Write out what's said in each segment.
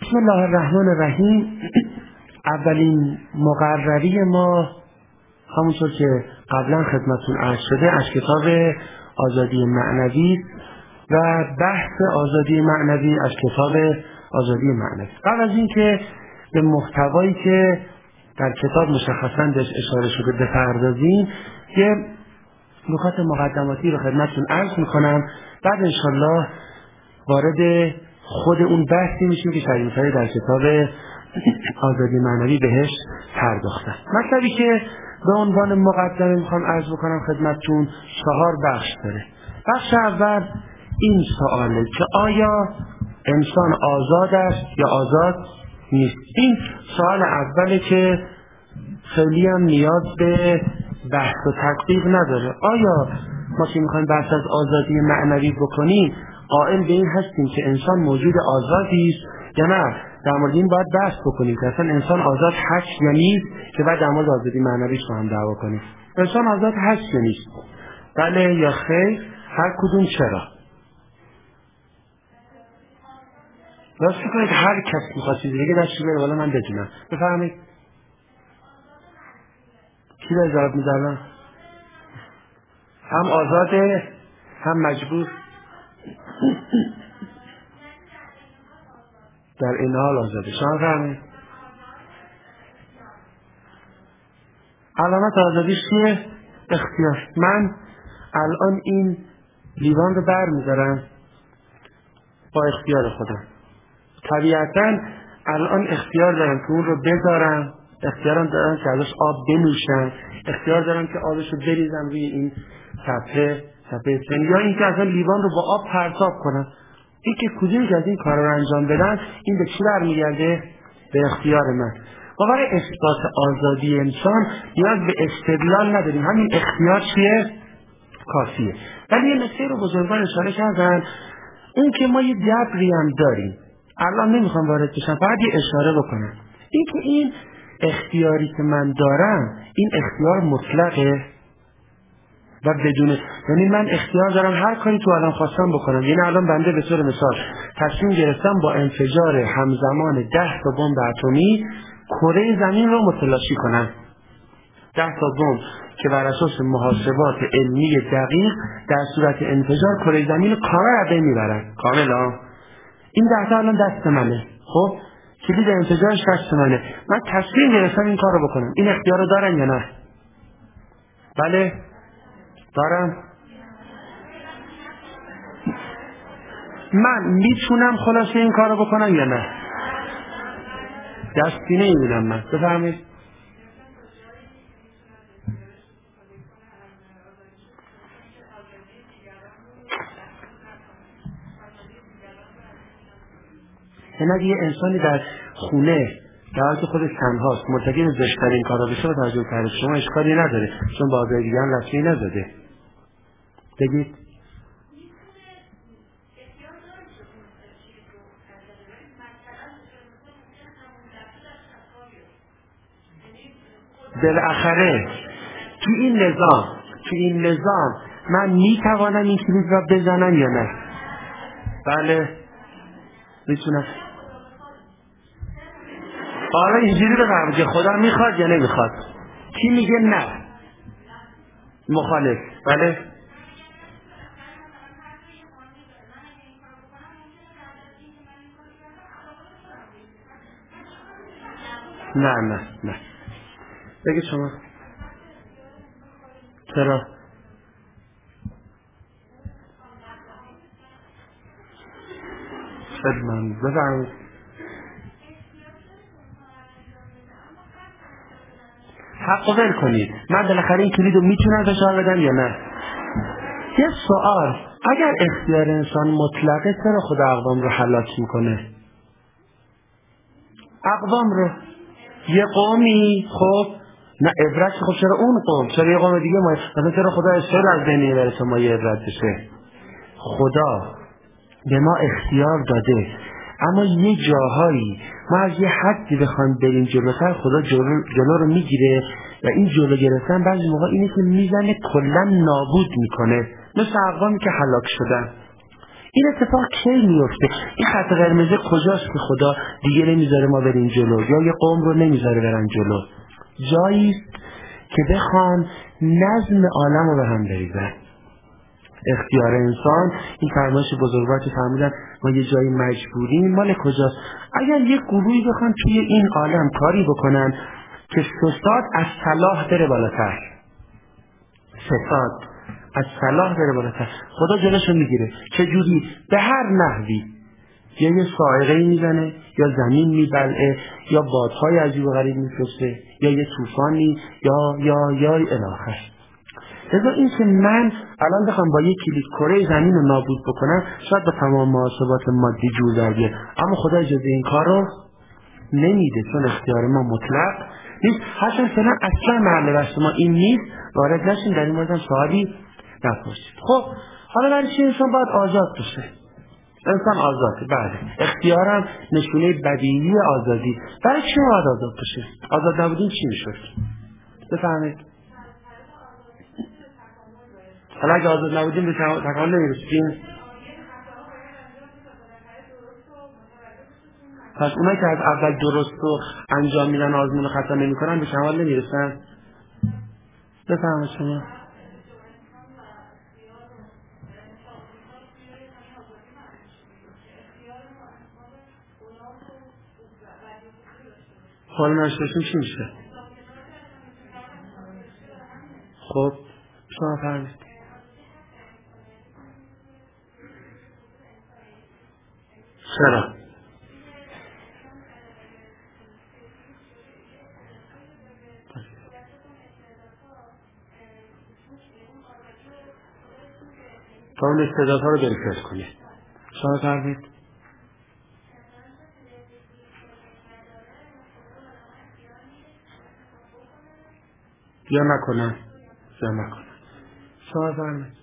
بسم الله الرحمن الرحیم. اولین مقرری ما همونطور که قبلا خدمتتون عرض شده از کتاب آزادی معنوی و بحث آزادی معنوی از کتاب آزادی معنوی. قبل از این که به محتوایی که در کتاب مشخصاً بهش اشاره شده بپردازیم، یه نکات مقدماتی رو خدمتتون عرض میکنم، بعد انشالله وارد خود اون بحثی میشیم که شریفتری در کتاب آزادی معنوی بهش پرداختن. مطلبی که به عنوان مقدمه میخوام عرض بکنم خدمتتون 4 بخش داره. بخش اول این سواله که آیا انسان آزاد است یا آزاد نیست. این سوال اوله که خیلی هم نیاز به بحث و تدقیق نداره. آیا ما که میخوایم بحث از آزادی معنوی بکنیم قائل به این هستیم که انسان موجود آزادی است یا نه؟ در مورد این باید بحث بکنیم که اصلا انسان آزاد هست یا نیست، که بعد در مورد آزادی معنویش با هم دعوا کنیم. انسان آزاد هست یا نیست؟ بله یا خیر؟ هر کدوم چرا؟ راست کنید هر کس میخواد چیزی دیگه دستش بره بالا من بدونم. بفرمایید. کی را جواب میدن؟ هم آزاده هم مجبور. در این حال آزاده. شما فهمید؟ علامت آزادیش چیه؟ اختیار. من الان این لیوان رو برمی‌دارم با اختیار خودم. طبیعتاً الان اختیار دارم که اون رو بذارم، اختیارم دارم که ازش آب بنوشم، اختیار دارم که آبش رو بریزم روی این صفحه سن، یا اینکه اصلا لیوان رو با آب پرتاب کنم. این که کدومی از این کار رو انجام بدن، این به چی برمیگرده؟ به اختیار من. و برای اثبات آزادی انسان نیاز به استدلال نداریم، همین اختیار چیه؟ کافیه. ولی یه نکته رو بزرگان اشاره کردن، اون که ما یه جبری هم داریم. الان نمیخوام وارد بشم، فقط یه اشاره بکنم. این که این اختیاری که من دارم، این اختیار مطلقه و بدون، یعنی من اختیار دارم هر کاری تو الان خواستم بکنم. یعنی الان بنده به طور مثال تصمیم گرفتم با انفجار همزمان 10 تا بمب اتمی کره زمین رو متلاشی کنم. 10 تا بمب که بر اساس محاسبات علمی دقیق در صورت انفجار کره زمین رو کاملا از بین میبرن. کاملا این 10 تا الان دست منه. خب کلید انفجارش دست منه. من تصمیم گرفتم این کار رو بکنم. این اختیار رو دارن یا نه؟ بله دارم. من میتونم خلاصه این کار رو بکنم یا نه؟ دستی نمیدونم من. بفرمایید. یعنی اگه یه انسانی در خونه در حالی که خودش تنهاست مرتکب زشت‌ترین کارا بشه و توجه کرده شما اشکالی نداره، چون با آزادی دیگه هم رسمی نزده. بگید. بالاخره تو این نظام من میتوانم این کلید را بزنم یا نه؟ بله میتونم. آره اینجوری بگم که خدا میخواد یا نمیخواد. کی میگه نه؟ مخالف. بله نه بگید شما. چرا؟ من بفرمایید. حق ول کنید. من بالاخره این کلید رو میتونم فشار بدم یا نه؟ یه سوال، اگر اختیار انسان مطلقه چرا خدا اقوام رو هلاک میکنه؟ اقوام رو یه قومی، خب نه عبرت، خب چرا اون قوم؟ چرا یه قوم دیگه؟ مثلا چرا خدا اسرائیل از بین میبره تا ما یه عبرت بشه؟ خدا به ما اختیار داده، اما یه جاهایی ما از یه حدی بخوایم بریم جلوتر خدا جلو رو میگیره و این جلو گرفتن بعضی موقع اینه که میزنه کلا نابود میکنه، مثل اقوامی که هلاک شدن. این اتفاق کی میفته؟ این خط قرمز کجاست که خدا دیگه نمیذاره ما بریم جلو یا یه قوم رو نمیذاره برن جلو؟ جایی که بخوان نظم عالم رو به هم بریزن. اختیار انسان، این فرمایش بزرگوار که فرمودن ما یه جایی مجبوریم، مال کجاست؟ اگر یک گروهی بخوان توی این عالم کاری بکنن که فساد از صلاح بره بالاتر، فساد از صلاح بره بالاتر، خدا جلوشو میگیره. چجوری؟ به هر نحوی، یا یه صاعقه‌ای میزنه، یا زمین میبلعه، یا بادهای عجیب و غریب میفرسته، یا یه طوفانی، یا الاخر. لذا این که من الان بخوام با یک کلید کره زمین رو نابود بکنم شاید با تمام محاسبات مادی جور در بیاد، اما خدا اجازه این کار رو نمیده، چون اختیار ما مطلق نیست. هرچند فعلا اصلا محل بحث ما این نیست، وارد نشیم در این مورد هم سوالی نپرسید. خب حالا برای چی انسان باید آزاد بشه؟ انسان آزاده، بله. اختیارم نشونه بدیهی آزادی. برای چی باید آزاد بشه؟ آزاد نبودیم چی میشد؟ بفهمید. حالا اگه آزاد نبودیم به تکامل نمیرسیم. پس اونایی که از اول درست رو انجام میدن آزمون و خطا نمی کنن به کمال نمیرسن. بفهمید شما. حالا نشتشون چی میشه؟ خب شما فرمید. چرا؟ تا اون استعدادها رو برکت کنی. شما فرمید. یا نکنن. شما فرمید.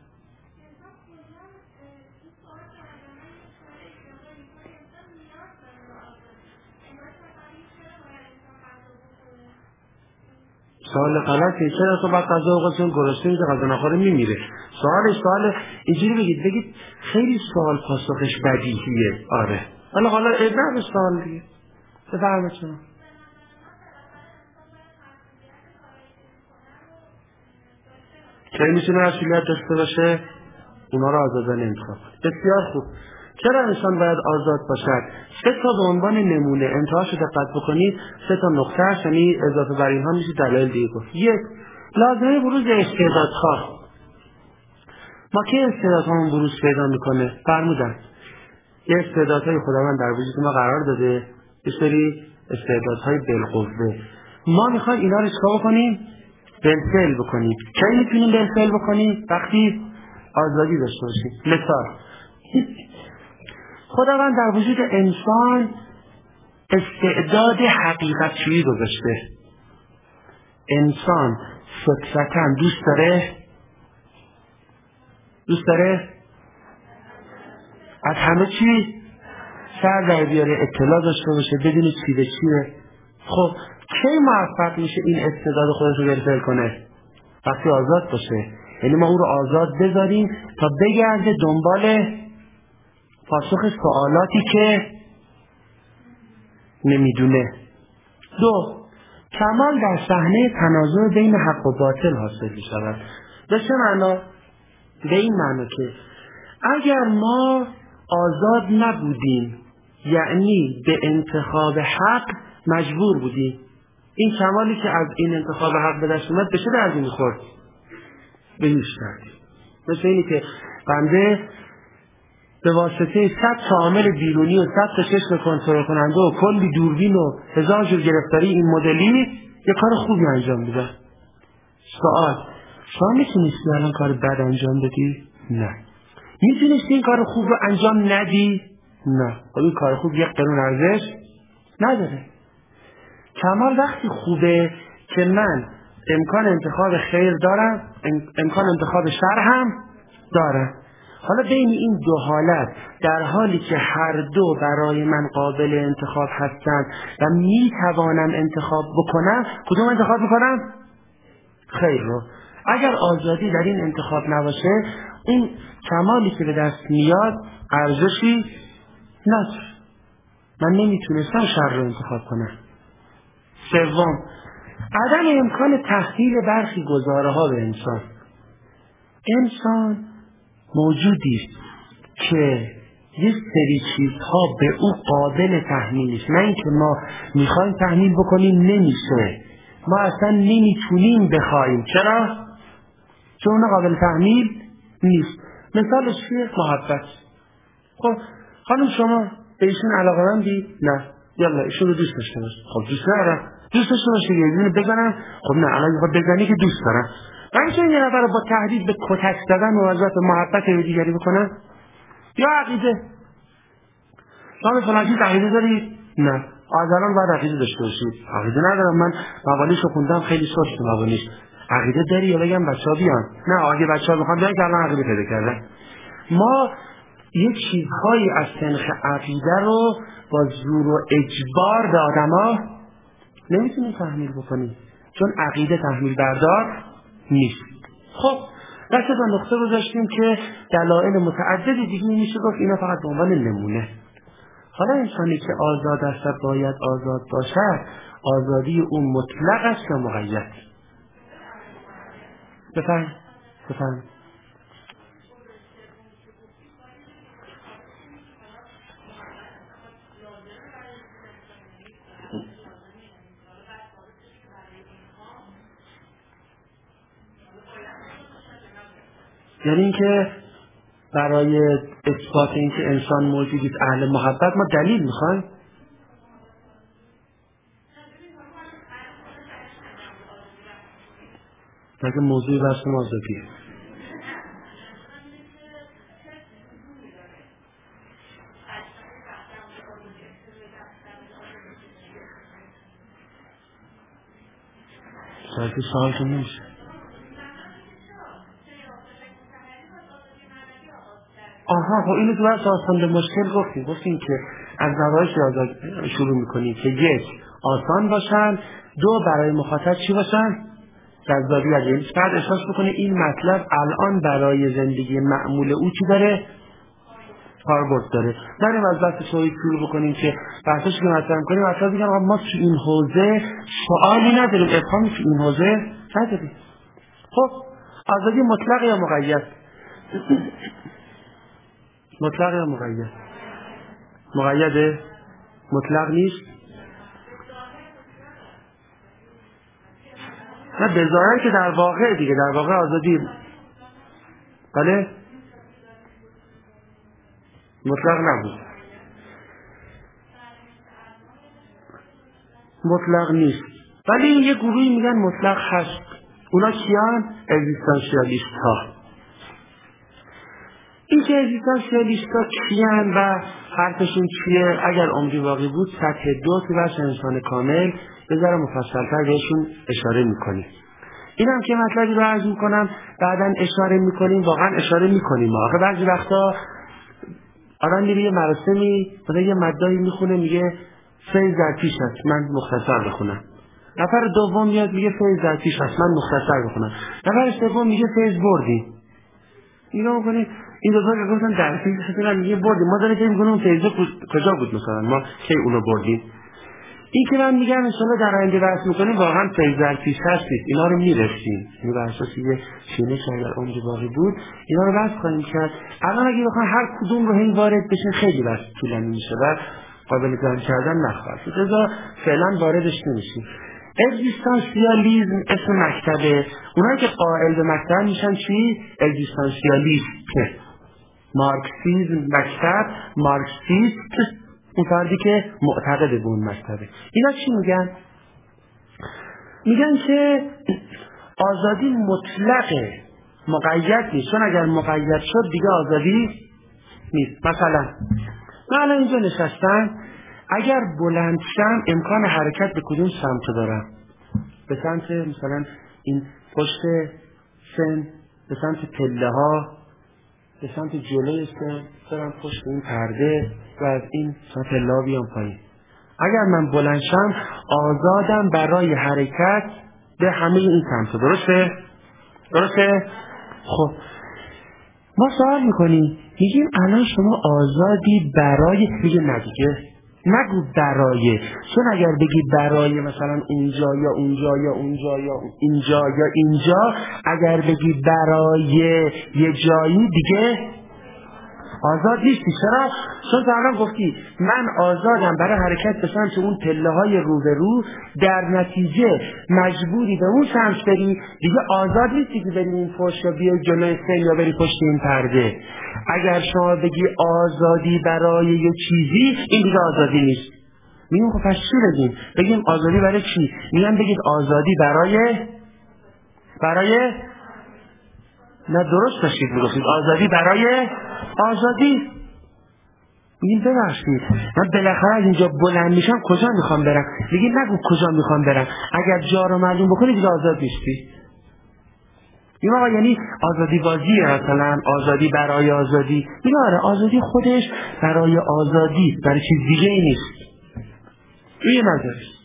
سوال غلطه. چرا تو بعد غذا و چون گرسنه میشه غذا نخوره میمیره؟ سوال اینجوری بگید خیلی سوال پاسخش بدیهیه. آره حالا ادامه سوال دیگه. بفرمایید شما. چه میتونه مسئولیت داشته باشه؟ اونا رو آزادانه انتخاب. بسیار خوب. چرا انسان باید آزاد باشد؟ 3 تا به عنوان نمونه انتهاش رو دقت بکنید، 3 تا نقطه هست، یعنی اضافه بر اینها میشه دلایل دیگه گفت. 1. لازمه بروز استعدادها. ما که استعدادهامون بروز پیدا میکنه؟ فرمودن یه استعدادهای خداوند در وجود ما قرار داده، یه سری استعدادهای بالقوه. ما میخوایم اینا رو چیکار بکنیم؟ بالفعل بکنیم. کی میتونیم بالفعل بکنیم؟ وقتی آزادی داشته باشیم. مثال خداوند در وجود انسان استعداد حقیقت جویی گذاشته. انسان فطرتاً دوست داره از همه چی سر در بیاره، اطلاع داشته باشه، بدونه چی به چیه. خب کی موفق میشه این استعداد خودش رو بالفعل کنه؟ وقتی آزاد باشه. یعنی ما او رو آزاد بذاریم تا بگرده دنبال پاسخ سوالاتی که نمیدونه. 2. کمال در صحنه تنازع بین حق و باطل حاصل می شود. به چه معنا؟ به این معنا که اگر ما آزاد نبودیم، یعنی به انتخاب حق مجبور بودیم، این کمالی که از این انتخاب حق به دست اومد به چه دردی میخورد؟ به هیچ دردی. مثل اینی که بنده به واسطه 100 تا عامل بیرونی و 100 تا چشم کنترل کننده و کلی دوربین و 1000 جور گرفتاری این مدلی یه کار خوبی انجام میده. سوال: شما میتونستی الان کار بد انجام بدی؟ نه. میتونستی این کار خوب رو انجام ندی؟ نه. این کار خوب یک قانون ارزش نداره. کمال وقتی خوبه که من امکان انتخاب خیر دارم، امکان انتخاب شر هم دارم. حالا بین این دو حالت، در حالی که هر دو برای من قابل انتخاب هستند و میتوانم انتخاب بکنم، کدوم انتخاب بکنم؟ خیر رو. اگر آزادی در این انتخاب نباشه، این کمالی که به دست میاد ارزشی نداره. من نمیتونستم شر رو انتخاب کنم. سوم، عدم امکان تحلیل برخی گزاره ها به انسان. انسان موجودی است که یه سری چیزها به او قابل تحمیل نیست. نه اینکه ما میخوایم تحمیل بکنیم، نمیشه. ما اصلا نمیتونیم بخوایم. چرا؟ چون اون قابل تحمیل نیست. مثالش چیه؟ محبت. خب خانم شما به ایشون علاقه‌مندی؟ نه. یالا ایشون رو دوست داشته باش. خب دوست ندارم. دوست داشته باشه یه دونه بزنم. خب نه الان میخواد بزنی که دوست دارم. من یه نفر رو با تهدید به کتک زدن موظف به محبت به دیگری بکنم؟ یا عقیده. شما به فلان چیز عقیده داری؟ نه. از الان باید عقیده داشته باشید. عقیده ندارم، من مقاله‌شو خوندم خیلی سست مقاله‌اش. عقیده داری یا بگم بچه‌ها بیان؟ نه اگه بچه‌ها بخوام بیان که الان عقیده پیدا کردن. ما یه چیزهایی از سنخ عقیده رو با زور و اجبار به آدم‌ها نمیتونیم تحمیل بکنیم، چون عقیده تحمیل بردار نیست. خب دست به نقطه گذاشتیم که دلایل متعددی دیگه میشه گفت، اینا فقط به عنوان نمونه. حالا انسانی که آزاد است باید آزاد باشد، آزادی اون مطلق است یا مقید؟ بفهم. یعنی اینکه برای اثبات اینکه انسان موجودی است اهل محبت ما دلیل میخوایم؟ مگه موضوع بحث آزادیه؟ ساعتی سوالتون نمیشه. آها خب اینو تو بحث آسان به مشکل گفتیم که از نوایش شروع میکنیم که یک، آسان باشن، دو، برای مخاطب چی باشن؟ جذابیت. یعنی بعد احساس بکنه این مطلب الان برای زندگی معمول او چی داره؟ کاربرد داره. بریم از بحث توحید شروع بکنیم که بحثش که مطرح می‌کنیم اصلا بگم ما تو این حوزه سوالی نداریم، ابهامی تو این حوزه نداریم. خب آزادی مطلق یا مقید؟ مطلق یا مقید؟ مقیده؟ مطلق نیست؟ نه به ظاهر که در واقع دیگه، در واقع آزادی بله مطلق نبود، مطلق نیست. ولی یه گروهی میگن مطلق هست. اونا کیان؟ اگزیستانسیالیست ها. این که اگزیستانسیالیست ها کیان و حرفشون چیه؟ اگر عمری باقی بود سطح 2 تو بحث انسان کامل بذاره مفصل‌تر بهشون اشاره میکنیم. اینم که مطلبی رو عرض میکنم بعداً اشاره میکنیم، واقعا اشاره میکنیم. آخه بعضی وقتا آدم میره یه مراسمی مثلا یه مدایی میخونه میگه فیض در پیش است من مختصر بخونم. نفر دوم میاد میگه فیض در پیش است من مختصر بخونم. نفر سوم میگه فیض بردی. اینا میگن این دو تا که گفتن در پیش است میگه بردی. ما داریم میگیم اون فیض کجا بود مثلا ما کی اونو بردیم. این که من میگم ان شاءالله در آینده بحث میکنیم واقعا فیض در پیش هستید. اینا رو میرسیم. این بحث یه شینه اگر عمری باقی بود اینا رو بحث خواهیم کرد. الان اگه بخوام هر کدوم رو هی وارد بشین خیلی بحث طولانی میشه و قابل جمع کردن نخواهد. لذا فعلا واردش نمیشیم. اگزیستانسیالیسم اسم مکتبه. اونایی که قائل به مکتب میشن چی؟ اگزیستانسیالیست. مارکسیسم مکتب، مارکسیست اون فردی که معتقد به اون مکتبه. اینا چی میگن؟ میگن که آزادی مطلقه، مقید نیست. چون اگر مقید شد دیگه آزادی نیست. مثلا من الان اینجا نشستم، اگر بلند شم امکان حرکت به کدوم سمت دارم؟ به سمت مثلا این پشت سن، به سمت پله ها، به سمت جلوی سن، برم پشت این پرده و از این سمت پله ها بیام پایین. اگر من بلند شم آزادم برای حرکت به همه این سمت. درسته؟ خب ما سوال میکنیم میگیم الان شما آزادی برای، میگه نه دیگه نگو برای، چون اگر بگی برای مثلا اونجا یا اونجا یا اونجا یا اینجا یا اینجا، اگر بگی برای یه جایی دیگه آزاد نیستی. چرا؟ چون تا الان گفتی من آزادم برای حرکت به سمت اون پله های روبرو، در نتیجه مجبوری به اون سمت بری، دیگه آزاد نیستی که بری این پشت یا بیای جلوی سن یا بری پشت این پرده. اگر شما بگی آزادی برای یه چیزی، این دیگه آزادی نیست. میگم خب پس چی بگیم؟ بگیم آزادی برای چی؟ میگم بگید آزادی برای نه، درست داشتید میگفتید آزادی برای آزادی. میگیم ببخشید من بالاخره از اینجا بلند میشم کجا میخوام برم؟ میگیم نگو کجا میخوام برم، اگر جا رو معلوم بکنی دیگه آزاد نیستی. این آقا یعنی آزادی بازیه، مثلا آزادی برای آزادی. این آره آزادی خودش برای آزادی، برای چیز دیگه ای نیست. این نظرش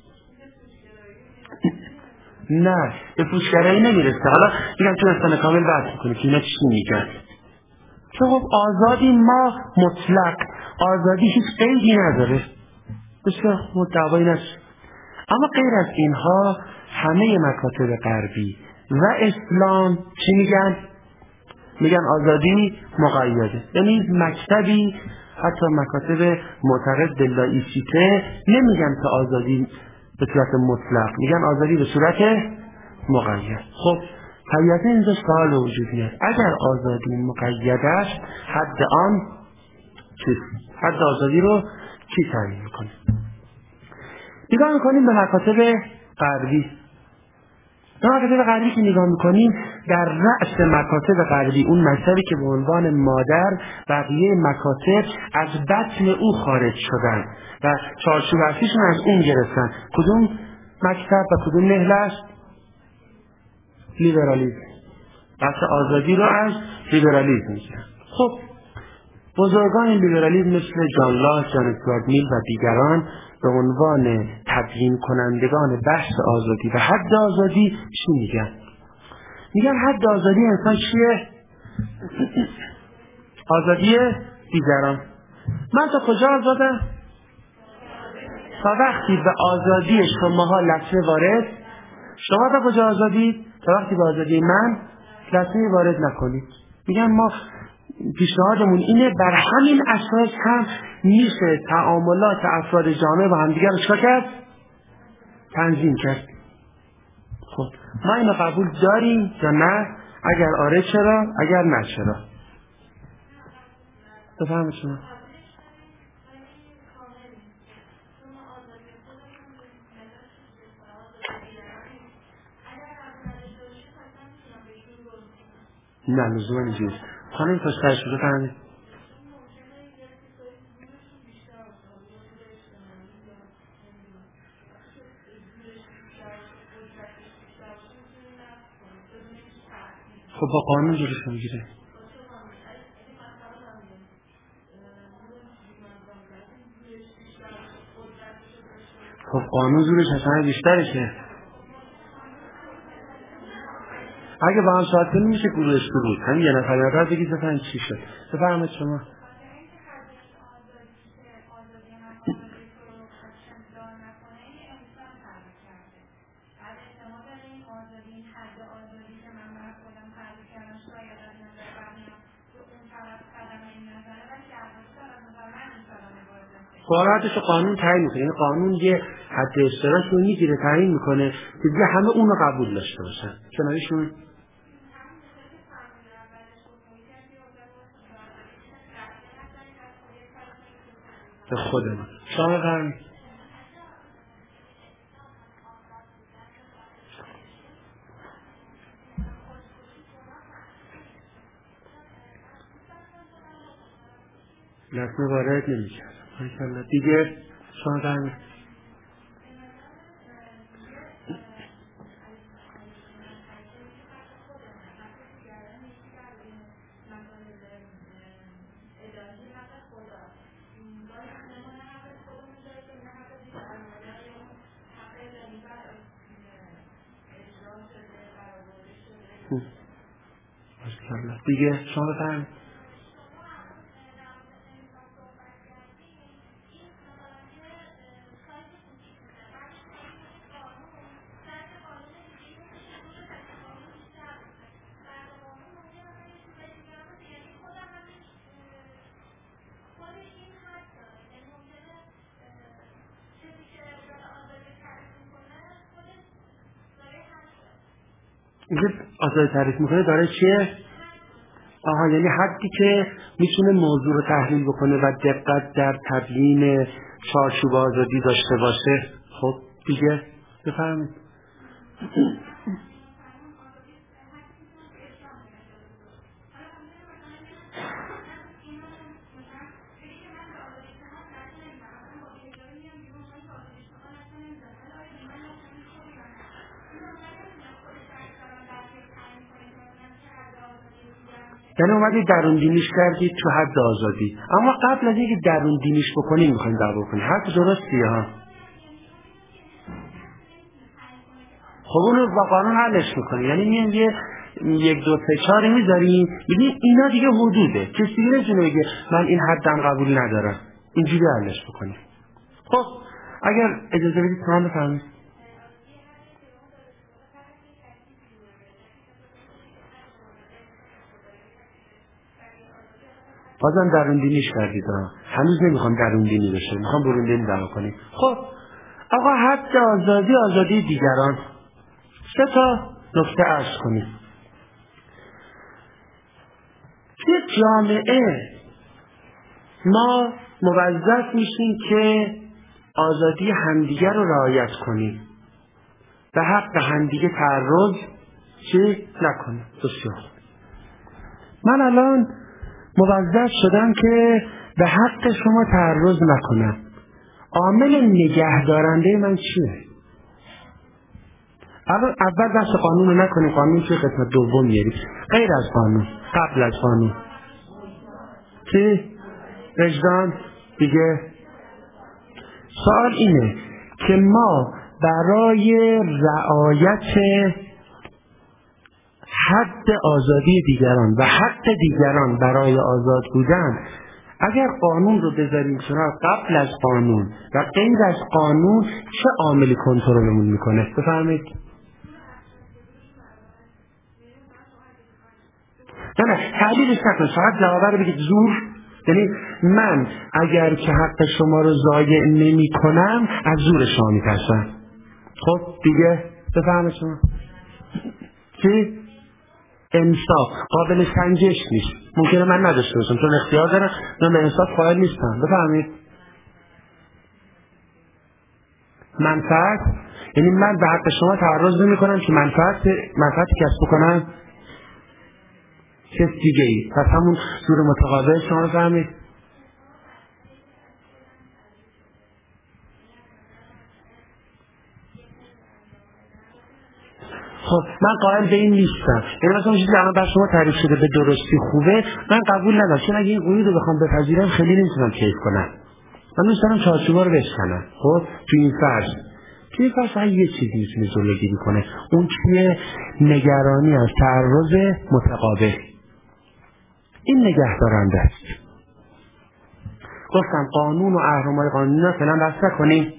نه به پوشگرایی نمیرسه. حالا میگم تو اصلا کامل بحث میکنه که اینا چی میگن. چون خب آزادی ما مطلق، آزادی هیچ قیدی نداره، بسیار مدعوایی نشه. اما غیر از اینها همه مکاتب غربی و اسلام چی میگن؟ میگن آزادی مقیده. یعنی مکتبی حتی مکاتب معتقد به لایسیته نمیگن که آزادی به صورت مطلق، میگن آزادی به صورت مقید. خب طبیعتا اینجا سوال وجود میاد اگر آزادی مقید است حد آن چیست؟ حد آزادی رو کی تعیین میکنه؟ نگاه میکنیم به مکاتب غربی. به مکاتب غربی که نگاه میکنیم، در رأس مکاتب غربی، اون مکتبی که به عنوان مادر بقیه مکاتب از بطن او خارج شدن و چارچوب اصلیشون از اون گرفتن، کدوم مکتب و کدوم نهل است؟ لیبرالیسم. بحث آزادی رو از لیبرالیسم میگن. خب بزرگان لیبرالیسم مثل جان لاک، جان استوارت میل و دیگران به عنوان تبیین کنندگان بحث آزادی و حد آزادی چی میگن؟ میگن حد آزادی انسان چیه؟ آزادی دیگران. من تا کجا آزادم؟ تا وقتی به آزادی شماها لطمه وارد، شما تا کجا آزادید؟ تا وقتی به آزادی من لطمه وارد نکنید. میگن ما پیشنهادمون اینه، بر همین اساس هم میشه تعاملات افراد جامعه با هم دیگر رو چکار کرد؟ تنظیم کرد. خب ما اینو قبول داریم یا نه؟ اگر آره چرا؟ اگر نه چرا؟ بفهمید شما. نه لزوما اینجوریه. خانم تا سر شده فهمید. خب با قانون جلوش میگیره. خب قانون زورش اصلا بیشترشه. اگه با هم ساعت کنیم میشه گروهش بود. همین یه نفر نفر بگید بفهمید چی شد. بفرمایید شما. قراراتش قانون تعیین میکنه. این قانون یه حد اشتراک رو میگیره تعیین میکنه که دیگه همه اون رو قبول داشته باشن. کنارشون به خودمون شما بفرمایید. لطمه وارد نمیکرد دیگه. شما بفرمایید. دیگه شما بفرمایید. اینکه آزادی تعریف میکنه داره چیه؟ یعنی حدی که میتونه موضوع رو تحلیل بکنه و دقت در تبیین چارچوب آزادی داشته باشه. خب دیگه بفرمایید. یعنی اومدید درون دینیش کردید تو حد آزادی، اما قبل از اینکه درون دینیش بکنید میخواین دعوا کنید. حرف درستیه ها. خب اونو با قانون حلش میکنید. یعنی میان یه 1 2 3 4 میذاریم میگید اینا دیگه حدوده، کسی دیگه نمیتونه بگه من این حدم قبول ندارم، اینجوری حلش بکنید. خب اگر اجازه بدید شما بفرمایید. بازم درون دینیش کردید ها. هنوز نمیخوام درون دینی بشه، میخوام برون دینی دعوا کنیم. خب آقا حد آزادی دیگران. 3 تا نکته عرض کنیم. توی جامعه ما موظف میشیم که آزادی همدیگر رو رعایت کنیم و حق همدیگه تعرض نکنیم. بسیار. من الان موظف شدم که به حق شما تعرض نکنم. عامل نگهدارنده من چیه؟ اول بحث قانون رو نکنیم. قانون چه قسمت دوم میاریم. غیر از قانون، قبل از قانون چی؟ وجدان دیگه. سوال اینه که ما برای رعایت حد آزادی دیگران و حق دیگران برای آزاد بودن اگر قانون رو بذاریم کنار، قبل از قانون و غیر از قانون چه عاملی کنترلمون میکنه؟ بفرمایید. نه تعلیلش نکنید، فقط جواب رو بگید. زور یعنی من اگر که حق شما رو ضایع نمی کنم از زور شما میترسم. خب دیگه بفرمایید شما. چی؟ انصاف قابل سنجش نیست. ممکنه من نداشته باشم چون اختیار دارم، من به انصاف قائل نیستم. بفهمید. منفعت یعنی من به حق شما تعرض نمی کنم که منفعت کسب کنم کس دیگه ای. پس همون زور متقابل شما رو فهمید. خب من قائل به این نیستم. یعنی مثلا چیزی الان بر شما تعریف شده به درستی خوبه، من قبول ندارم، چون اگه این قیود رو بخوام بپذیرم خیلی نمیتونم کیف کنم. من دوست دارم چارچوبا رو بشکنم. خب تو این فرض یه چیزی میتونه جلوگیری کنه. اون چیه؟ نگرانی از تعرض متقابل. این نگهدارنده است. گفتم قانون و اهرم‌های قانونی رو فعلا بحث نکنیم.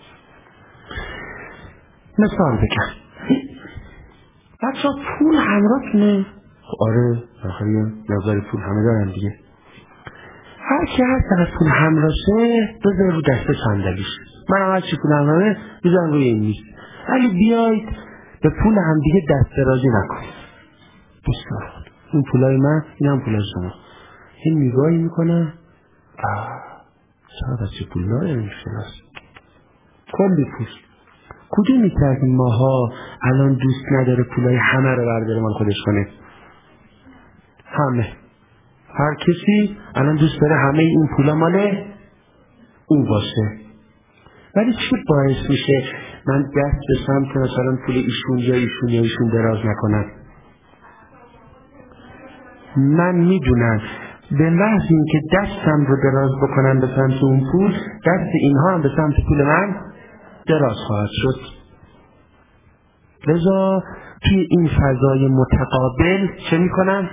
مثال بگم. بچه پول همراهتونه؟ آره آخری نظر پول همه دارن دیگه. هر کی هست از پول همراهشه بذاره رو دسته صندلیش. من هم هرچی پول همراهه بذارم روی این میز. ولی بیایید به پول هم دیگه دست درازی نکنید. بسیار این پولای من، این هم پولای شما. این نگاهی میکنه چرا بچه پول داره میشناس کلی پول. کدومی که از ماها الان دوست نداره پولای همه رو برداره مال خودش کنه؟ همه. هر کسی الان دوست داره همه این پولا مال اون باشه. ولی چی باعث میشه من دست به سمت مثلا پول ایشون یا ایشون دراز نکنم؟ من میدونم به محض این که دستم رو دراز بکنم به سمت اون پول، دست اینها هم به سمت پول من دراز خواهد شد. لذا توی این فضای متقابل چه میکنم؟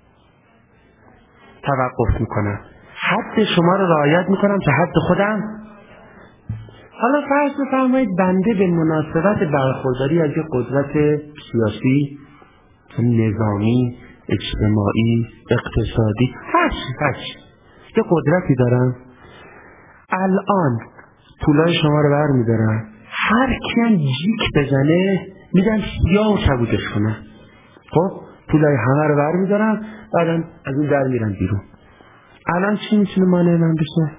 توقف میکنم. حد شما رو رعایت میکنم تا حد خودم. حالا فرض بفرمایید بنده به مناسبت برخورداری از یک قدرت سیاسی، نظامی، اجتماعی، اقتصادی، هر چی یه قدرتی دارم. الان پولای شما رو برمی‌دارم، هر کیم جیک بزنه میدن سیاه و کبودش کنن. خب پولای همه رو برمی‌دارن، بعداً از این در میرن بیرون. الان چی میتونه مانع من بشه؟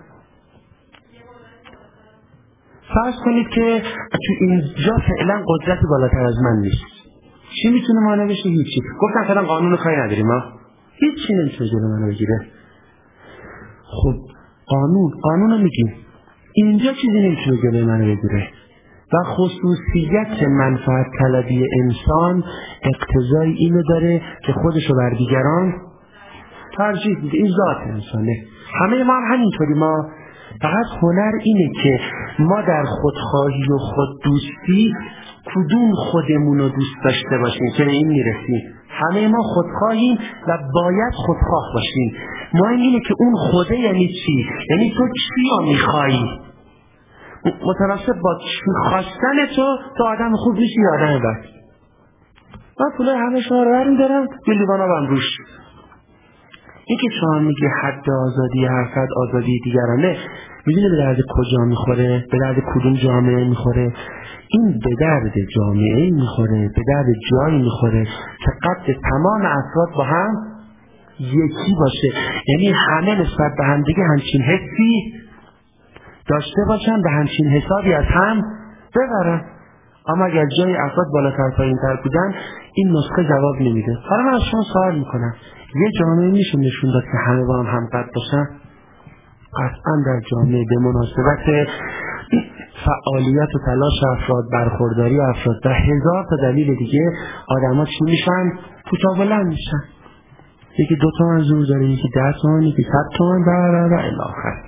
فرض کنید که تو اینجا فعلا قدرتی بالاتر از من نیست. چی میتونه مانع بشه؟ هیچی. گفتن فعلا قانون کاری نداریم ما. هیچی نمیتونه جلو منو بگیره. خب قانون رو میگیم. اینجا چیزی نمیتونه جلو منو بگیره. و خصوصیت منفعت طلبی انسان اقتضای اینو داره که خودشو بر دیگران ترجیح میده. این ذات انسانه. همه ما هم همینطوری. ما فقط هنر اینه که ما در خودخواهی و خوددوستی کدوم خودمون رو دوست داشته باشیم که به این میرسیم. همه ما خودخواهیم و باید خودخواه باشیم. ما اینه که اون خوده یعنی چی؟ یعنی تو چی رو میخوایی؟ متناسب با خواستن تو آدم خوب میشی یا آدم بد. من پولای همه شما رو برمی‌دارم یه لیوان آبم روش. این که شما میگی حد آزادی هر فرد آزادی دیگرانه، میدونی به درد کجا میخوره؟ به درد کدوم جامعه میخوره؟ این به درد جامعه میخوره، به درد جایی میخوره که قد تمام افراد با هم یکی باشه. یعنی همه نسبت به هم دیگه همچین حسی داشته باشن، به همچین حسابی از هم ببرن. اما اگر جای افراد بالاتر پایین‌تر بودن این نسخه جواب نمیده. حالا من از شما سوال میکنم، یه جامعه میشه نشون داد که همه با هم قد باشن؟ قطعا در جامعه به مناسبت فعالیت و تلاش افراد، برخورداری افراد و هزار تا دلیل دیگه آدم‌ها چی میشن؟ کوتاه بلند میشن. یکی 2 تومن زور داره، یکی 10 تومن، یکی 100 تومن و الی آخر.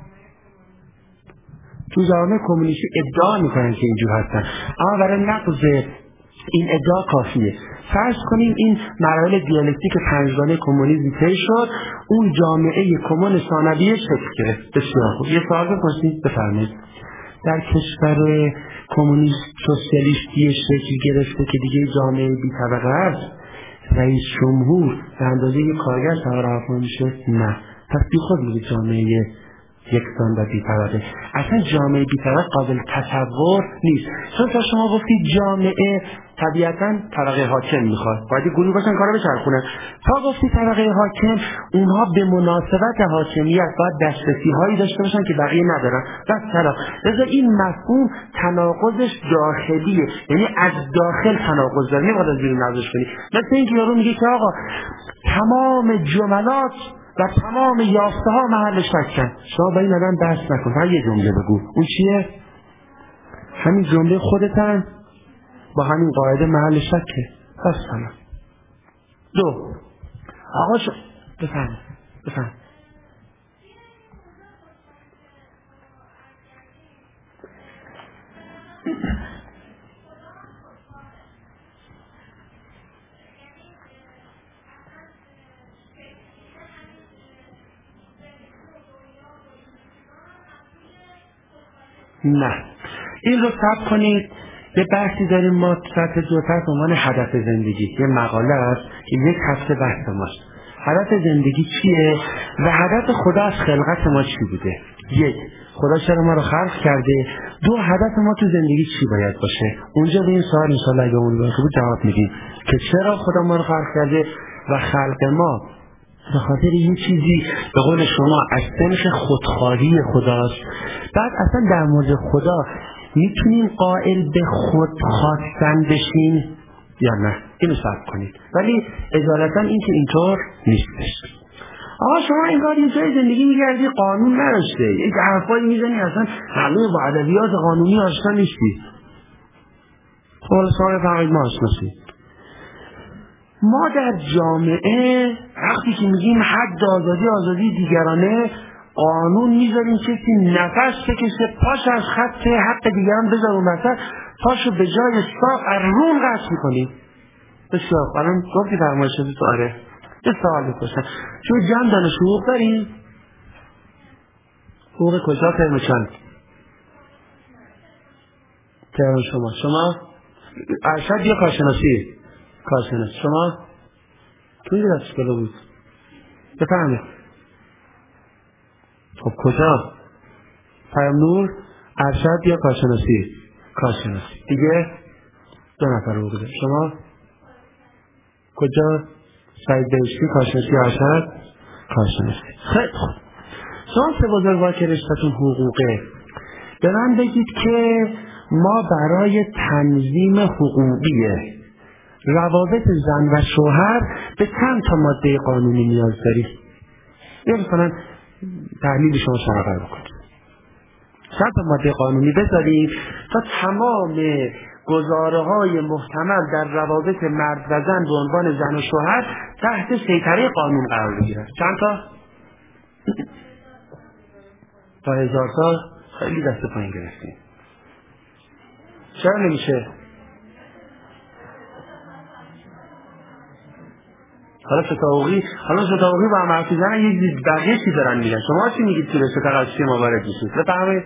تو جامعه کمونیستی ادعا میکنن که اینجور هستن، اما برای نقض این ادعا کافیه. فرض کنیم این مراحل دیالکتیک 5گانه کمونیسم طی شد، اون جامعه کمون ثانویه شکل گرفت. بسیار خوب. یه سوال بپرسید، بفرمایید. در کشور کمونیست سوسیالیستی شکل گرفته که دیگه جامعه بی طبقه است، رئیس جمهور به اندازه یک کارگر طبقه میشه؟ نه. پس بی خود میگه جامعه یکسان و بی طبقه. اصلا جامعه بی طبقه قابل تصور نیست. چون تا شما گفتید جامعه طبیعتاً طبقه حاکم میخواد، باید گروه باشن کارا بچرخونن. تا گفتید طبقه حاکم، اونها به مناسبت حاکمیت باید دسترسی هایی داشته باشن که بقیه ندارن. بس سلام. لذا این مفهوم تناقضش داخلیه، یعنی از داخل تناقض داره، نمیخواد از بیرون نازش کنی. مثل اینکه یارو میگه که آقا تمام جملات و تمام یافته ها محل شکن. شما با این آدم بحث نکن، فقط یه جمله بگو. اون چیه؟ همین جمله خودتن با همین قاعده محل شکه. بس سلام. 2 آقا بفهم نه. این رو ثبت کنید. یه بحثی داریم ما سطح 2 تحت عنوان هدف زندگی. یه مقاله است که 1 هفته بحث ماست. هدف زندگی چیه و هدف خدا از خلقت ما چی بوده؟ 1. خدا چرا ما رو خلق کرده؟ 2. هدف ما تو زندگی چی باید باشه؟ اونجا به این سوال انشاءالله اگه اون باشه جواب میدیم که چرا خدا ما رو خلق کرده و خلق ما به خاطر این چیزی به قول شما از سنخ خودخواهی خداست. بعد اصلا در مورد خدا میتونیم قائل به خود خواستن بشین یا نه؟ اینو ثبت کنید. ولی اجالتا این که اینطور نیستش. آقا شما اینگار یه جای زندگی میگردی قانون نداشته، یک حرفایی میزنی اصلا معلومه با ادبیات قانونی آشنا نیستی. خب شما بفرمایید ما آشناسید. ما در جامعه وقتی که میگیم حد آزادی دیگرانه، قانون میذاریم کسی نفس بکشه، پاش از خط حق دیگران بذار اون وسط، پاشو به جای ساق رون قصد میکنیم. بسیار الان گفتی فرمایش شدی تو آره. یه سوال بپرسم، چون جمع دانش حقوق داریم؟ حقوق کجا؟ ترم چند؟ ترم شما ارشد یا کارشناسی؟ کارشناسی. شما؟ توی دست کلا بود بفهمه. خب کجا؟ پیام نور ارشد یا کارشناسی؟ کارشناسی. دیگه 2 نفر حقوق داریم. شما؟ کجا؟ سعید بهشتی کارشناسی ارشد کارشناسی. خیلی خوب. شما سه بزرگوار که رشته‌تون حقوقه، به من بگید که ما برای تنظیم حقوقی روابط زن و شوهر به چند تا ماده قانونی نیاز داریم؟ یا مثلا تحلیل شما شرقه بکنید. چند تا ماده قانونی بذاریم تا تمام گزاره‌های محتمل در روابط مرد و زن به عنوان زن و شوهر تحت سیطره قانون قرار بگیرن. چند تا؟ تا 1000 تا. خیلی دست پایین گرفتیم. چرا نمیشه؟ حالا ستاوقی با هم حرفی زنن یه بقیه چی دارن میگن. شما چی میگید که به ستاقشتی ما وارد میشید؟ بفرمایید.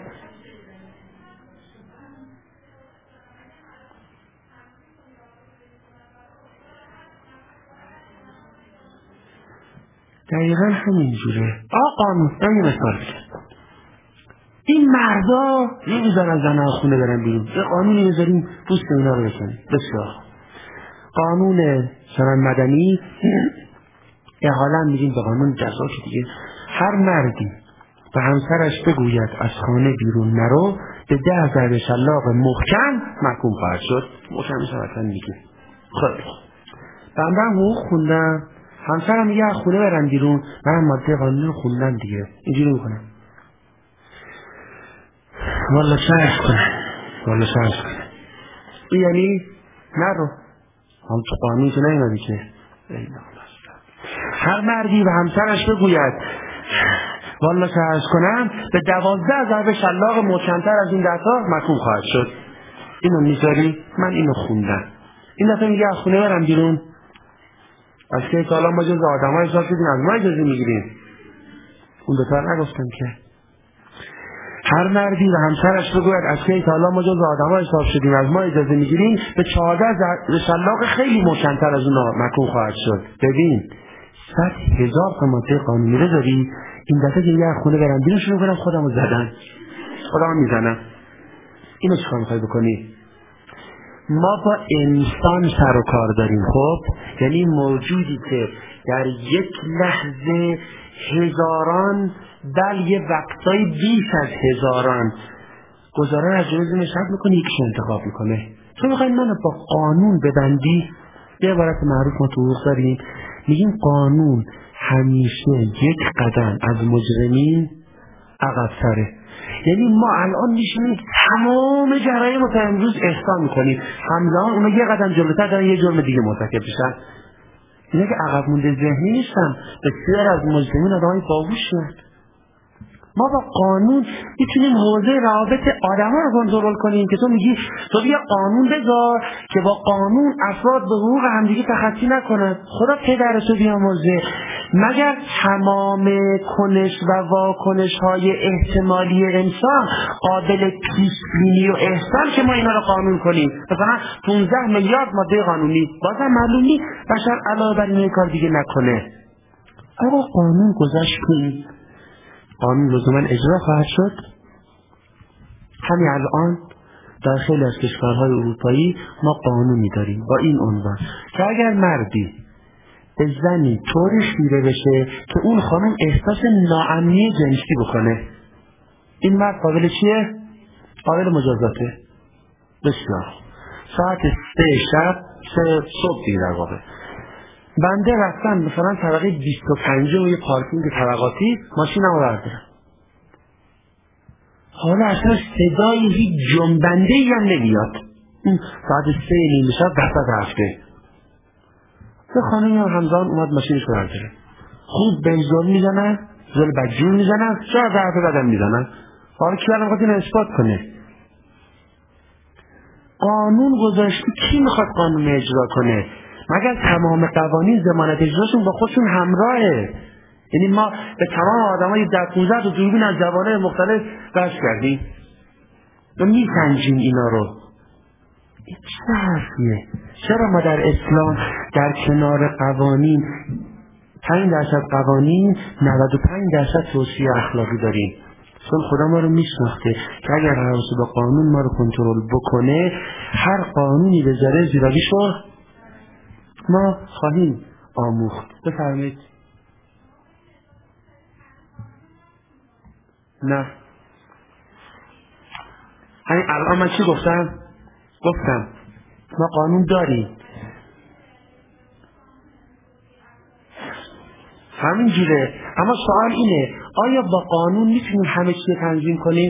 دقیقا همینجوره. قانون این مثال این مردا نمیذارن زن از خونه برن بیرون. یه قانونی بذاریم پوست اینا رو بکنیم. بسیار قانون شرع مدنی احالا میگیم به قانون جزا که دیگه هر مردی به همسرش بگوید از خانه بیرون نرو به 10 ضرب شلاق محکم محکوم خواهد شد. محکم میشه مثلا میگیم. خیلی بندم حقوق خوندم، همسرم میگه از خونه برن بیرون، من ماده قانون خوندم دیگه اینجوری میکنم. والا شرف کنم یعنی نرو. هم تو قانون که نیمدی که هر مردی به همسرش بگوید والا شرف کنم به 12 ضرب شلاق محکمتر از این 10 تا محکوم خواهد شد. اینو میذاری؟ من اینو خوندم. این دفعه میگه از خونه برم بیرون. از که حالا ما جز آدم های حساب شدیم از ما اجازه میگیریم. اون دوتا نگفتم که هر مردی و همسرش بگوید از که حالا ما جز آدم های حساب شدیم از ما اجازه میگیریم به 14 شلاق خیلی محکمتر از اون محکوم خواهد شد. ببین 100,000 تا ماده قانونی بذاری این دفعه که یه خونه برم بیرون شروع کنم خودمو زدن، خودمو میزنم. اینو چیکار میخوای بکنی؟ ما با انسان سر و کار داریم. خب یعنی موجودی که در یک لحظه هزاران بل یه وقتایی بیش از هزاران گزاران از جمعه مشهد میکنه، یکیش انتخاب میکنه. تو میخوای منو با قانون ببندی؟ یه عبارت معروف ما تو حقوق داریم، میگیم قانون همیشه یک قدم از مجرمین عقب‌تره. یعنی ما الان میشیم تمام جرایم رو تا امروز احسان میکنیم، همزمان اونا یه قدم جلوتر دارن یه جرم دیگه مرتکب بشن. اینا که عقب مونده ذهنی نیستن، بسیار از مجرمین آدمای باهوشن. ما با قانون میتونیم حوزه روابط آدما رو کنترل کنیم که تو میگی تو بیا قانون بذار که با قانون افراد به حقوق همدیگه تخطی نکنن. خدا پدرتو بیامرزه. مگر تمام کنش و واکنش های احتمالی انسان قابل پیش‌بینی و احسان که ما اینا رو قانون کنیم؟ مثلا 15 میلیارد ماده قانونی بازم معلوم نیست بشر علاوه بر این کار دیگه نکنه. آقا قانون گذاشت کنیم، قانون لزوما اجرا خواهد شد. همین الان در خیلی از کشورهای اروپایی ما قانونی داریم با این عنوان که اگر مردی به زنی طوری خیره بشه که اون خانم احساس ناامنی جنسی بکنه، این مرد قابل چیه؟ قابل مجازاته. بسیار ساعت 3 شب 3 صبح دیگه در واقع بنده رفتم مثلا طبقه 25 و یه پارکینگ طبقاتی ماشینمو بردارم، حالا اصلا صدای هیچ جنبنده‌ای هم نمیاد. ساعت 3 شب وسط رفته یه خانمی هم همزمان اومد ماشینش رو برداره، خوب بنزول میزنن، زل بدجور میزنن، شاید ضربه بدن میزنن. حالا کی الان خواهد اثبات کنه؟ قانون گذاشتی، کی میخواد قانون اجرا کنه؟ مگر تمام قوانین ضمانت اجراشون با خودشون همراهه. یعنی ما به تمام آدمای 10-15 تا دوربین از جوانب مختلف بحث کردیم و میسنجیم اینا رو. این چه حرفیه؟ چرا ما در اسلام در کنار قوانین 5% قوانین 95% توصیه اخلاقی داریم؟ چون خدا ما رو میشناخته که اگر حواس به قانون ما رو کنترل بکنه هر قانونی بذاره زیرابیشو ما خواهیم آموخت. بفرمایید. نه همین الان من چی گفتم ما قانون داریم، همین جوره. اما سوال اینه آیا با قانون میتونیم همه چی تنظیم کنیم؟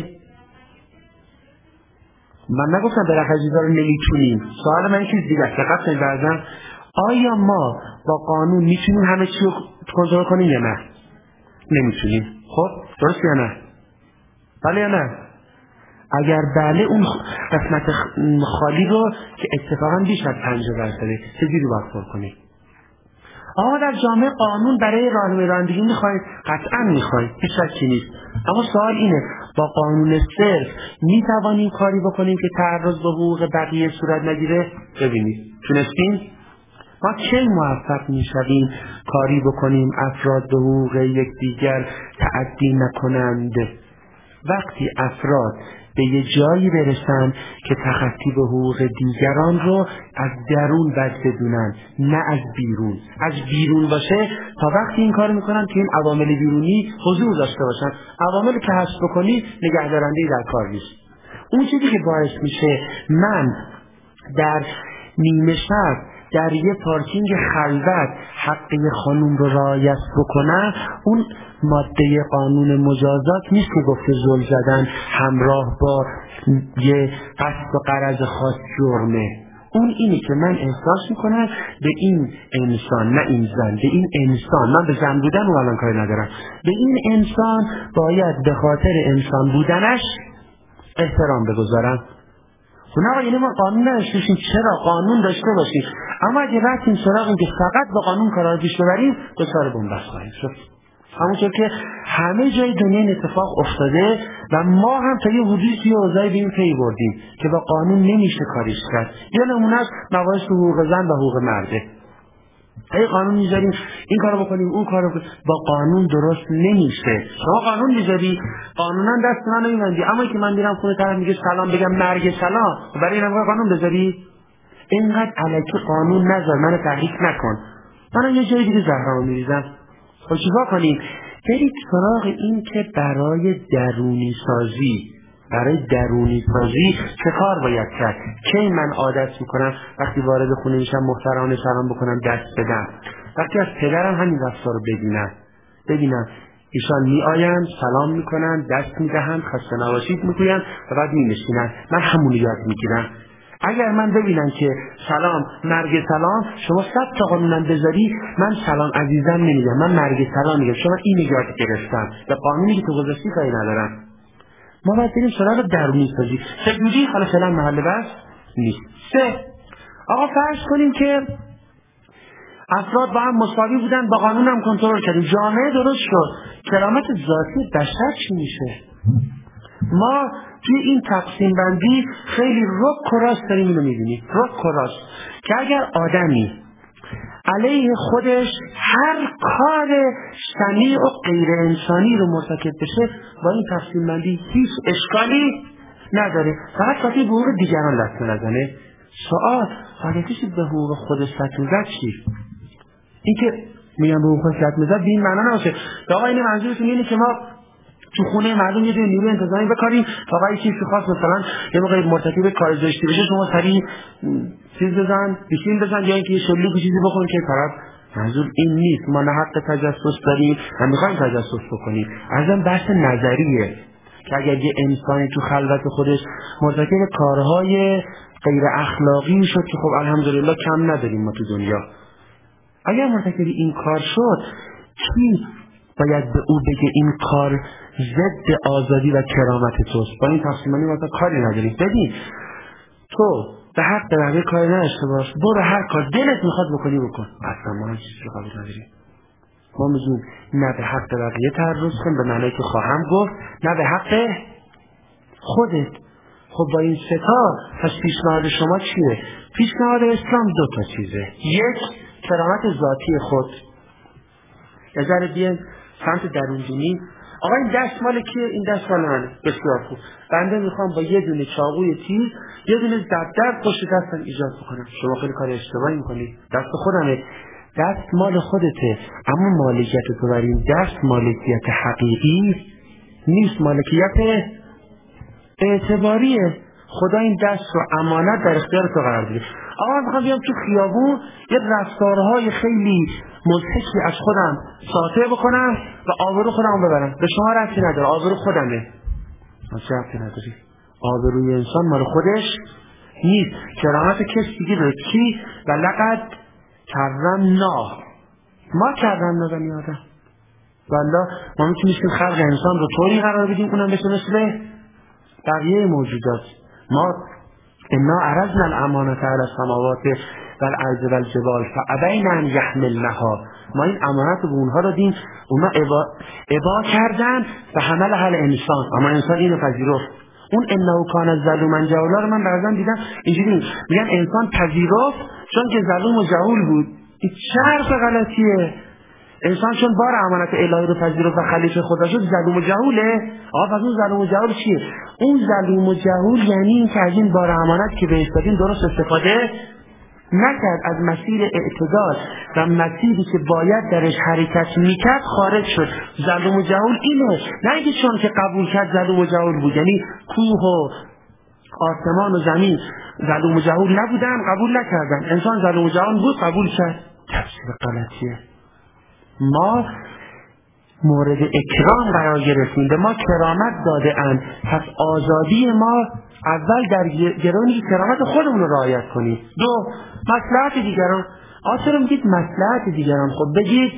من نگفتم بالاخره چیزا رو نمیتونیم. سوال من چیز دیگه است. دقت کنید بعضا آیا ما با قانون میتونیم همه چی رو کنترل کنیم یا نه؟ نمیتونیم. خب درست یا نه؟ بله یا نه؟ اگر بله اون قسمت خالی رو که اتفاقا بیش از 50% چجوری باید پر کنیم؟ آقا در جامعه قانون برای رانندگی میخواید؟ قطعا میخواید، هیچ شکی نیست. اما سوال اینه با قانون صرف میتوانیم کاری بکنیم که تعرض به حقوق بقیه صورت نگیره؟ ببینید تونستیم؟ ما کی موفق میشویم کاری بکنیم افراد به حقوق یکدیگر تعدی نکنند؟ وقتی افراد به یه جایی برسن که تخطی به حقوق دیگران رو از درون بد بدونن، نه از بیرون. از بیرون باشه تا وقتی این کار میکنن که این عوامل بیرونی حضور داشته باشن. عوامل که حذف بکنی نگهدارنده‌ای در کار نیست. اون چیزی که باعث میشه من در نیمه شب در یه پارکینگ خلوت حق خانوم رو رعایت بکنن، اون ماده قانون مجازات نیست که گفته ظلم زدن همراه با یه قصد و غرض خاص جرمه. اون اینه که من احساس میکنم به این انسان، نه این زن، به این انسان، من به زن بودن و الان کاری ندارم، به این انسان باید به خاطر انسان بودنش احترام بگذارم. نه یعنی ما قانون نداشته باشیم، چرا قانون داشته باشیم، اما اگه رفتیم سراغ این که فقط با قانون کارا رو پیش ببریم دچار بنبست خواهیم شد. همونطور که همه جای دنیا این اتفاق افتاده و ما هم تا یه حدودی توی اوضاعی به این پی بردیم که با قانون نمیشه کاریش کرد. یه نمونه از مباحث حقوق زن و حقوق مرده. اگه قانون میذاریم این کارو بکنیم اون کارو بکنیم، با قانون درست نمیشه. شما قانون میذاری قانونا دست من نمیبندی، اما که من میرم خونه طرف میگه سلام بگم مرگ سلام، برای این قانون بذاری؟ اینقدر الکی قانون نذار، منو تحریک نکن، من یه جای دیگه زهرمو میریزم. خب چیکار کنیم؟ برید سراغ این که برای درونی سازی چه کار باید کرد؟ کی من عادت میکنم وقتی وارد خونه میشم محترمانه سلام بکنم، دست بدم. وقتی از پدرم همین رفتار رو ببینم ایشان می آیند سلام میکنن، دست میدهند، خسته نباشید میگویند و بعد میشینن، من همون رو یاد میگیرم. اگر من ببینم که سلام مرگ سلام، شما 100 تا قانونم بذاری، من سلام عزیزم نمیگم، من مرگ سلام میگم، شما اینو یاد گرفتم و قانونی که تو گذاشتی کاری ندارم. ما باید بریم سراغ درونی سازی. چجوری؟ حالا فعلا محل بحث نیست. 3 آقا فرض کنیم که افراد با هم مساوی بودن، با قانون هم کنترل کردیم، جامعه درست شد، کرامت ذاتی بشر چی میشه؟ ما توی این تقسیم بندی خیلی رک و راست داریم اینو میبینیم، رک و راست، که اگر آدمی علیه خودش هر کار شنیع و غیر انسانی رو مرتکب بشه، با این تقسیم بندی هیچ اشکالی نداره، فقط خاطر به حقوق دیگران لطمه نزنه. سوال حالتش به حقوق خودش لطمه زد چی؟ این که میگم به حقوق خودش لطمه زد به این معنا نباشه آقا این منظورتون اینه که ما تو خونه مردم یه دونه نیروی انتظامی بکاریم تا اگه چیزی خاص مثلا یه موقع مرتکب کار زشتی بشه شما سریع چیز بزن، بیشین بزن، یا اینکه یه شلیک چیزی بکن که طرف. منظور این نیست، ما نه حق تجسس داریم و میخوایم تجسس بکنیم. ازم بحث نظریه که اگر یه انسانی تو خلوت خودش مرتکب کارهای غیر اخلاقی شد که خب الحمدلله کم نداریم ما تو دنیا، اگر مرتکب این کار شد کی باید به او بگه این کار ضد آزادی و کرامت توست؟ با این تقسیمانی مثلا کاری نداری. ببین تو به حق بقیه کاری نداشته باش، برو هر کار دلت میخواد بکنی بکن، اصلا ما هم چیزی رو قبول نداریم. ما میگیم نه به حق بقیه تعرض کن، به معنی که خواهم گفت، نه به حق خودت. خب با این 3 تا پس پیشنهاد شما چیه؟ پیشنهاد اسلام 2 تا چیزه. 1 کرامت ذاتی خود. نظر بیان سمت درونبینی. آقا این دست مال کیه؟ این دست مال منه. بسیار خوب. بنده میخوام با یه دونه چاقوی تیز یه دونه زبدر پشت دستم ایجاد بکنم. شما خیلی کار اشتباهی میکنید. دست خودمه. دست مال خودته، اما مالکیت تو بر این دست مالکیت حقیقی نیست، مالکیت اعتباریه. خدا این دست رو امانت در اختیار تو قرار داده. آقا میخوام بیام تو خیابون یه رفتارهای خیلی مضحکی از خودم ساطع بکنم و آبرو خودم ببرم. به شما ربطی نداره، آبرو خودمه. ربطی نداری. آبروی انسان مال خودش نیست، کرامت کسی دیگه داره. کی؟ و لقد کرمنا، ما کرمنا بنی آدم. والله ما میتونیم خلق انسان رو طوری قرار بدیم اونم بشه مثل بقیه موجودات. ما انا عرضنا الامانة علی السماوات والارض والجبال فابین ان یحملنها، ما این امانت رو به اونها دادیم، اونا ابا کردن و حملها الانسان، اما انسان اینو پذیرفت. اون انه کان ظلوما جهولا رو من بعضا دیدم اینجوری میگن انسان پذیرفت چون که ظلوم و جهول بود. این چه حرف غلطیه؟ انسان چون بار امانت الهی رو پذیرفت و خلیفه خدا شد ظلوم و جهوله؟ آقا پس اون ظلوم و جهول چیه؟ اون ظلوم و جهول یعنی این که از این بار امانت که بهش دادیم درست استفاده نکرد، از مسیر اعتدال و مسیری که باید درش حرکت میکرد خارج شد. ظلوم و جهول اینه، نه اینکه چون که قبول کرد ظلوم و جهول بود، یعنی کوه و آسمان و زمین ظلوم و جهول نبودن قبول نکردن، انسان ظلوم و جهول بود قبول کرد. تفسیر غلطیه. ما مورد اکرام قرار گرفتیم، به ما کرامت داده اند، پس آزادی ما اول در گرونی کرامت خودمون رو رعایت کنیم. دو، مصلحت دیگران. آسر میگید مصلحت دیگران، خب بگید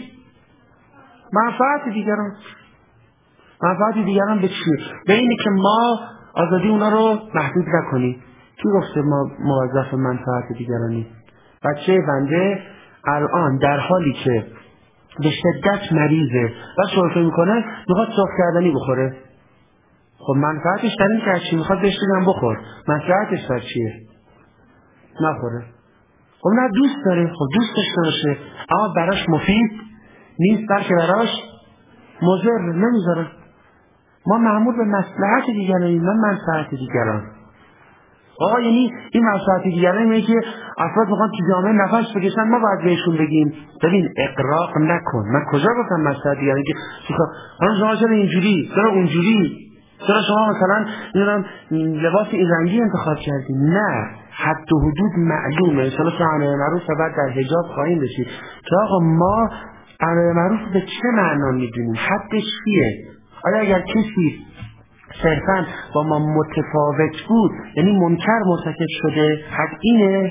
منفعت دیگران. منفعت دیگران به چی؟ به اینه که ما آزادی اونا رو محدود نکنیم. کی گفته ما موظف منفعت دیگرانی؟ بچه بنده الان در حالی که به شدت مریضه و سرفه میکنه میخواد سرخ کردنی بخوره، خب منفعتش در این که چی میخواد بهش بگم بخور، منفعتش در چیه؟ نخوره. خب نه دوست داره، خب دوست داشته باشه اما براش مفید نیست، بلکه براش مضر، نمیذاره. ما مأمور به مصلحت دیگرانیم نه منفعت دیگران. آقا یعنی این مصلحت دیگران اینه که افراد میخوان تو جامعه نفس بکشن، ما باید بهشون بگیم ببین اقراق نکن. من کجا گفتم مصلحت دیگران که شما چرا اینجوری، چرا اونجوری، چرا شما مثلا لباس این رنگی انتخاب کردی؟ نه، حد و حدود معلومه. ان شاءالله امر معروف و بعد در حجاب خواهیم بشید که آقا ما امر معروف به چه معنا میدونیم، حدش چیه؟ آیا اگر کسی صرفاً با ما متفاوت بود یعنی منکر مرتکب شده، حد اینه؟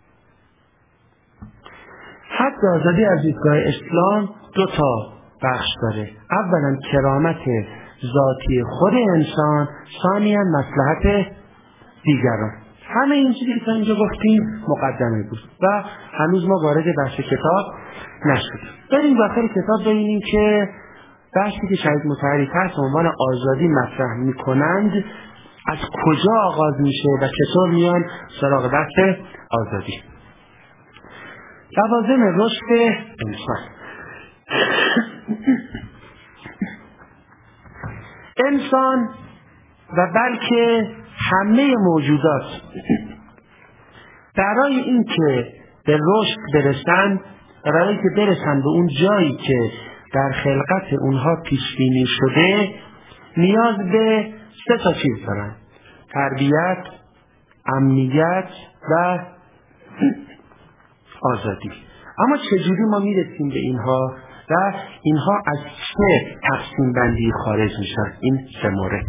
حد آزادی از دیدگاه اسلام دو تا بخش داره. اولا کرامت ذاتی خود انسان، ثانیاً مصلحت دیگران. همه این چیزی که تا اینجا گفتیم مقدمه بود و هنوز ما وارد بحث کتاب نشدیم. بریم داخل کتاب ببینیم که بحثی که شهید مطهری تحت عنوان آزادی مطرح میکنند از کجا آغاز میشه و چطور میان سراغ بحث آزادی. لوازم رشد انسان. انسان و بلکه همه موجودات برای اینکه به رشد برسند، برای اینکه برسند به اون جایی که در خلقت اونها پیش بینی شده، نیاز به سه تا چیز دارن: تربیت، امنیت و آزادی. اما چجوری ما میرسیم به اینها و اینها از چه تقسیم بندی خارج میشن؟ این سه مورد.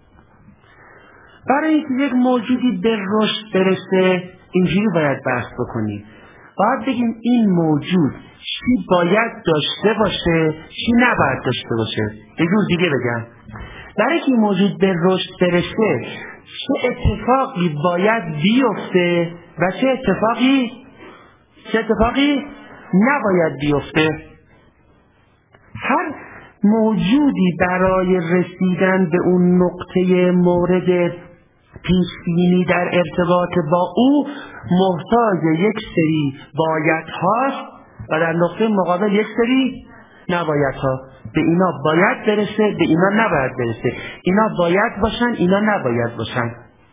برای اینکه یک موجودی به رشد برسه اینجوری باید بحث بکنیم. باید بگیم این موجود چی باید داشته باشه، چی نباید داشته باشه. یه جور دیگه بگم، برای اینکه این موجود به رشد برسه چه اتفاقی باید بیفته و چه اتفاقی نباید بیفته. هر موجودی برای رسیدن به اون نقطه مورد پیشبینی در ارتباط با او محتاج یک سری باید هاست و در نقطه مقابل یک سری نباید ها. به اینا باید برسه، به اینا نباید برسه. اینا باید باشن، اینا نباید باشن.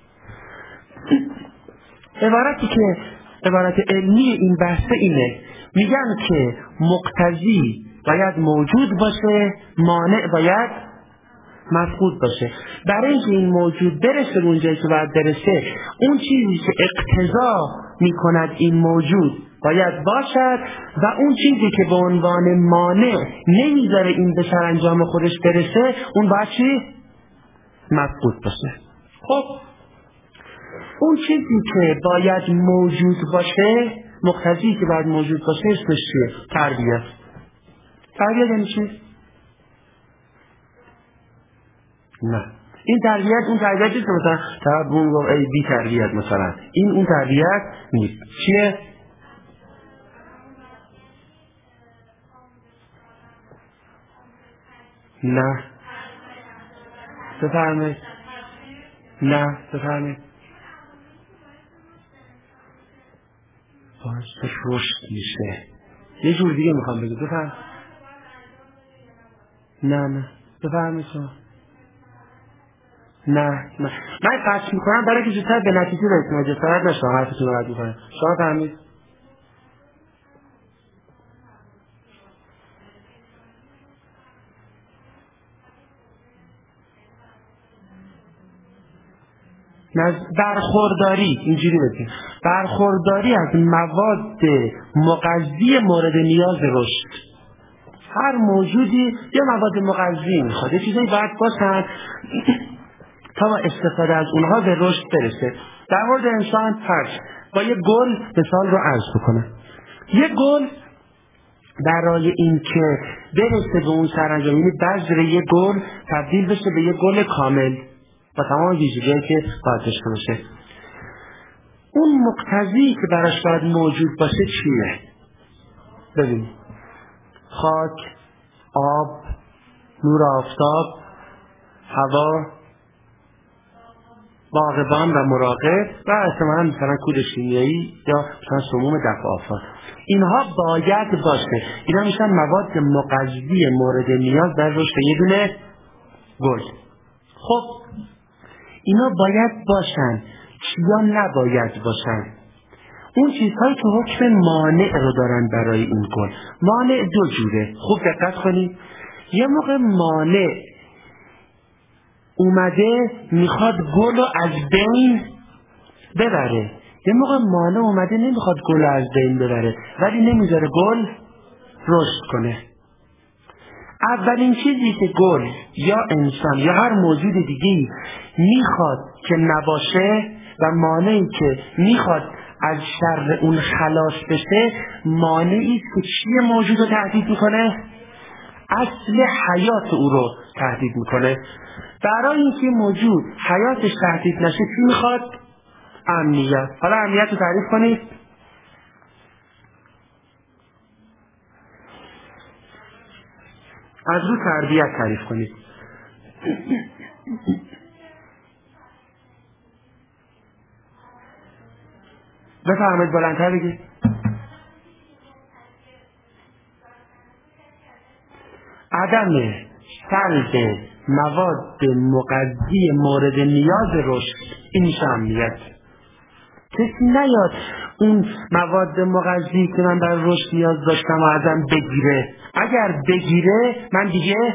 عبارت علمی این بحث اینه، میگن که مقتضی باید موجود باشه، مانع باید مفقود باشه. برای اینکه این موجود برسه به اونجایی که باید برسه، اون چیزی که اقتضا میکند این موجود باید باشد و اون چیزی که به عنوان مانع نمیذاره این به سرانجام خودش برسه، اون باید چی؟ مفقود باشه. خب اون چیزی که باید موجود باشه، مقتضی که باید موجود باشه، اسمش چیه؟ تربیت. تربیت یعنی چی؟ نه، این تربیت اون تربیت نیست که مثلا طرف اون گفت ای بی تربیت مثلا، این اون تربیت نیست. چیه؟ نه بفرمایید. نه بفرمایید. باعث رشد میشه. یه جور دیگه میخوام بگید. بفرمایید. نه بفرمایید شما. نه من قصد میکنم برای که زودتر به نتیجه برسیم، جسارت نشدم حرفتون رو رد میکنم. شما فهمید؟ برخورداری، اینجوری بگیم، برخورداری از مواد مغذی مورد نیاز رشد. هر موجودی یه مواد مغذی میخواد، یه چیزایی باید باشن تا با استفاده از اونها به رشد برسه. در مورد انسان فرض با یه گل مثال رو عرض بکنم. یه گل برای اینکه برسه به اون سرانجام، یعنی بذر یه گل تبدیل بشه به یه گل کامل با تمام ویژگی‌هایی که باید داشته باشه، اون مقتضی که براش باید موجود باشه چیه؟ ببینید، خاک، آب، نور آفتاب، هوا، باغبان و مراقب و احتمالاً مثلا کود شیمیایی یا مثلا سموم دفع آفات، اینها باید باشه. اینا میشن مواد مغذی مورد نیاز در رشد یه دونه گل. خب اینا باید باشن، چیا نباید باشن؟ اون چیزهایی که حکم مانع رو دارن برای این گل. مانع دو جوره، خوب دقت کنید. یه موقع مانع اومده میخواد گل رو از بین ببره، یه موقع مانع اومده نمیخواد گل رو از بین ببره ولی نمیذاره گل رشد کنه. اولین چیزی که گل یا انسان یا هر موجود دیگه‌ای میخواد که نباشه و مانعی که میخواد از شر اون خلاص بشه، مانعی که چیه موجود رو تهدید میکنه؟ اصل حیات او رو تهدید میکنه. برای اینکه موجود حیاتش تهدید نشه چی میخواد؟ امنیت. حالا امنیت رو تعریف کنید. از رو تربیت تعریف کنید. بفرمایید بلندتر بگید. عدم سلب مواد مغذی مورد نیاز رشد، این میشه امنیت. کسی نیاد اون مواد مغذی که من در رشد نیاز داشتم و ازم بگیره. اگر بگیره من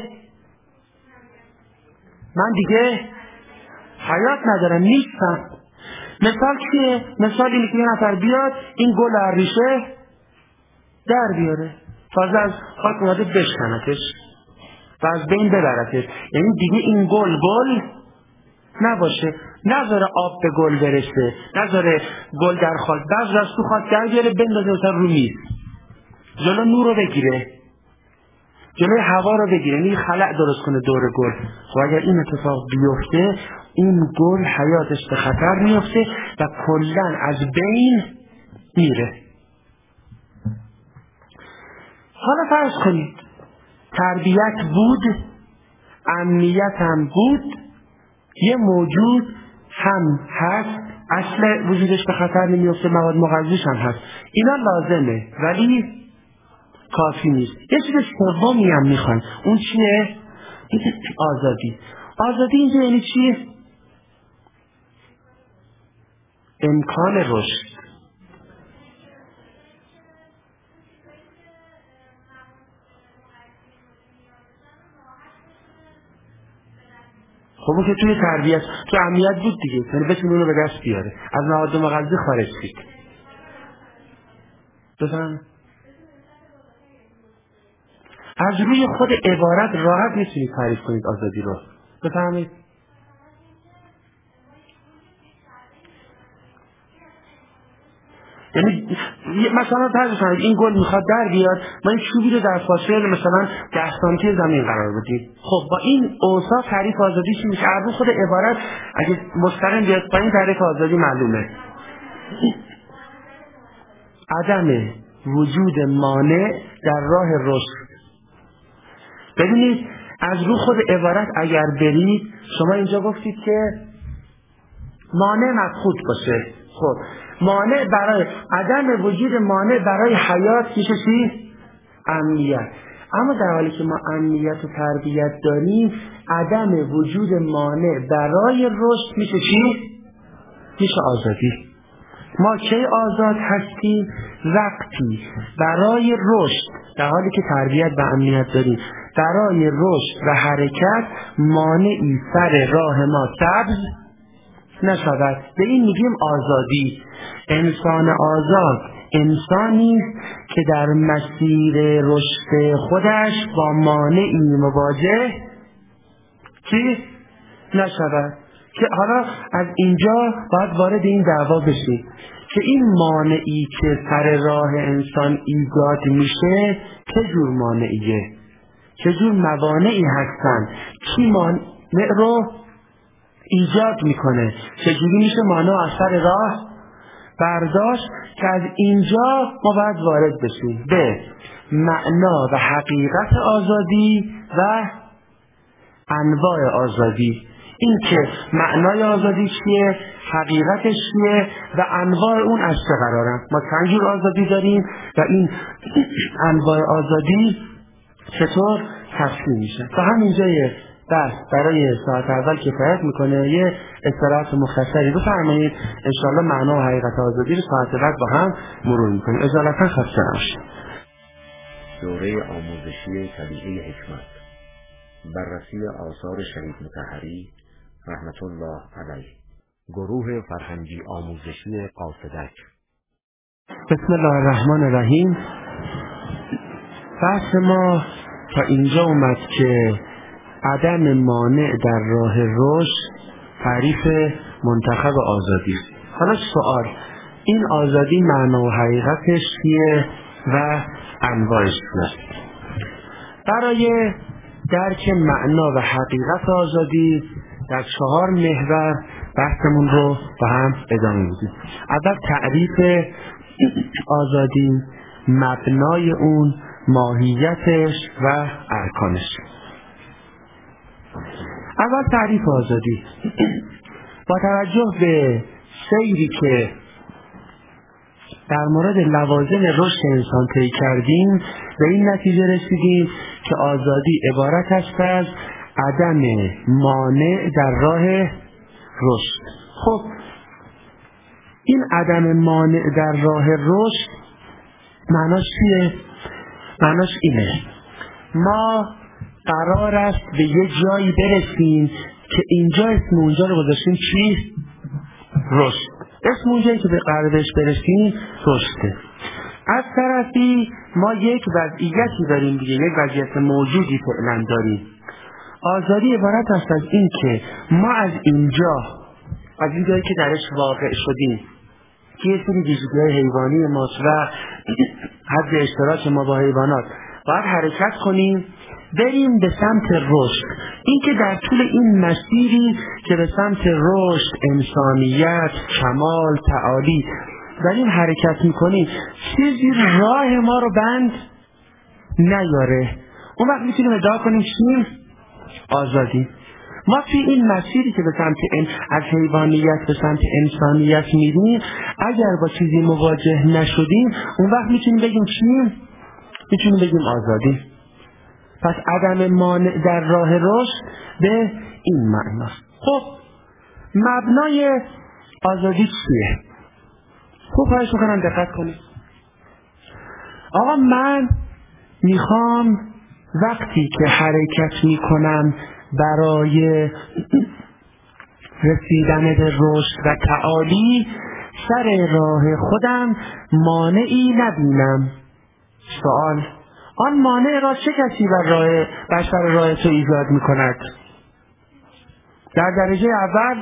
دیگه حیات ندارم، نیستم. مثال چیه؟ مثال اینه که یه نفر بیاد این گل هر ریشه در بیاره، تازه از خاک اومده بشکنتش و از بین ببرتش، یعنی دیگه این گل نباشه، نذاره آب به گل برسه، نذاره گل در خاک، بعضی از تو خاک در بیاره بندازه مثلا رو میز، جلو نور رو بگیره، جلوی هوا رو بگیره، یعنی خلأ درست کنه دور گل. خب اگر این اتفاق بیفته این گل حیاتش به خطر میفته و کلاً از بین میره. حالا فرض کنید تربیت بود، امنیت هم بود، یه موجود هم هست، اصل وجودش به خطر نمیفته، مواد مغذیش هم هست، اینا لازمه ولی کافی نیست. یه چیز سومی هم میخوایم. اون چیه؟ آزادی. آزادی اینجا یعنی چیه؟ امکان رشد. خب اون که توی تربیت تو امنیت بود دیگه، یعنی بتونه اونو به دست بیاره، از مواد مغذی خارج شید. بفهم از روی خود عبارت راحت میتونید تعریف کنید آزادی رو. بفهمید یعنی مثلا فرض کنید این گل میخواد در بیاد، ما این چوبی رو در فاصله مثلا 10 سانتی زمین قرار بدیم. خب با این اوصاف تعریف آزادی چی میشه؟ از خود عبارت اگه مستقیم بیاد پایین تعریف آزادی معلومه. عدم وجود مانع در راه رشد. ببینید از رو خود عبارت اگر برید، شما اینجا گفتید که مانع مفقود باشه. خب مانع برای عدم وجود مانع برای حیات میشه چی؟ امنیت. اما در حالی که ما امنیت و تربیت داریم، عدم وجود مانع برای رشد میشه چی؟ میشه آزادی. ما کی آزاد هستیم؟ وقتی برای رشد، در حالی که تربیت و امنیت داریم، برای رشد و حرکت مانعی سر راه ما سبز نشود. به این میگیم آزادی. انسان آزاد انسانی است که در مسیر رشد خودش با مانعی مواجه چی نشود. که حالا از اینجا باید وارد این دعوا بشیم که این مانعی که سر راه انسان ایجاد میشه چه جور مانعیه، چه جور موانعی هستن، کی مانع رو ایجاد میکنه، چجوری میشه مانع از سر راه برداشت. که از اینجا ما باید وارد بشیم به معنا و حقیقت آزادی و انواع آزادی. این که معنای آزادی چیه، حقیقتش چیه و انواع اون از چه قرارن. ما چند جور آزادی داریم و این انواع آزادی چطور تقسیم میشه. تا همینجا یه بس برای ساعت اول کفایت میکنه. یه استراحت مختصری بفرمایید، انشاءالله معنا و حقیقت آزادی رو ساعت بعد با هم مرور میکنیم. اجالتا خسته نباشید. دوره آموزشی طبیعی حکمت، بررسی آثار شریف مطهری رحمت الله علیه، گروه فرهنگی آموزشی قاصدک. بسم الله الرحمن الرحیم. بحث ما تا اینجا اومد که عدم مانع در راه رشد تعریف منتخب آزادی. حالا سوال، این آزادی معنا و حقیقتش چیه و انواعش چیه؟ برای درک معنا و حقیقت آزادی در 4 محور بحثمون رو با هم ادامه میدیم. اول تعریف آزادی، مبنای اون، ماهیتش و ارکانش. اول تعریف آزادی. با توجه به سیری که در مورد لوازم رشد انسان طی کردیم، به این نتیجه رسیدیم که آزادی عبارت است از عدم مانع در راه رشد. خب این عدم مانع در راه رشد معناش چیه؟ معناش اینه ما قرار است به یه جایی برسیم که اینجا اسم اونجا رو گذاشتیم چی؟ رشد. اسم اونجایی که به قرار بهش برسیم رشده. از طرفی ما یک وضعیتی داریم دیگه، یک وضعیت موجودی فعلا داریم. آزادی عبارت است از این که ما از اینجا، از این جایی که درش واقع شدیم که یه سری ویژگی‌های حیوانی ماست و حد اشتراک ما با حیوانات، باید حرکت کنیم بریم به سمت رشد. این که در طول این مسیری که به سمت رشد، انسانیت، کمال، تعالی داریم حرکت میکنیم، چیزی راه ما رو بند نیاره. اون وقت میتونیم ادعا کنیم چیم؟ آزادی. ما توی این مسیری که به سمت از حیوانیت به سمت انسانیت میریم، اگر با چیزی مواجه نشدیم، اون وقت میتونیم بگیم چیم؟ میتونیم بگیم آزادی. پس عدم مانع در راه رشد به این معناست. خب مبنای آزادی چیه؟ خوب خواهش میکنم دقت کنید. آقا من میخوام وقتی که حرکت میکنم برای رسیدن به رشد و تعالی سر راه خودم مانعی نبینم. سوال: آن مانع را چه کسی بر سر راه تو ایجاد میکند؟ در درجه اول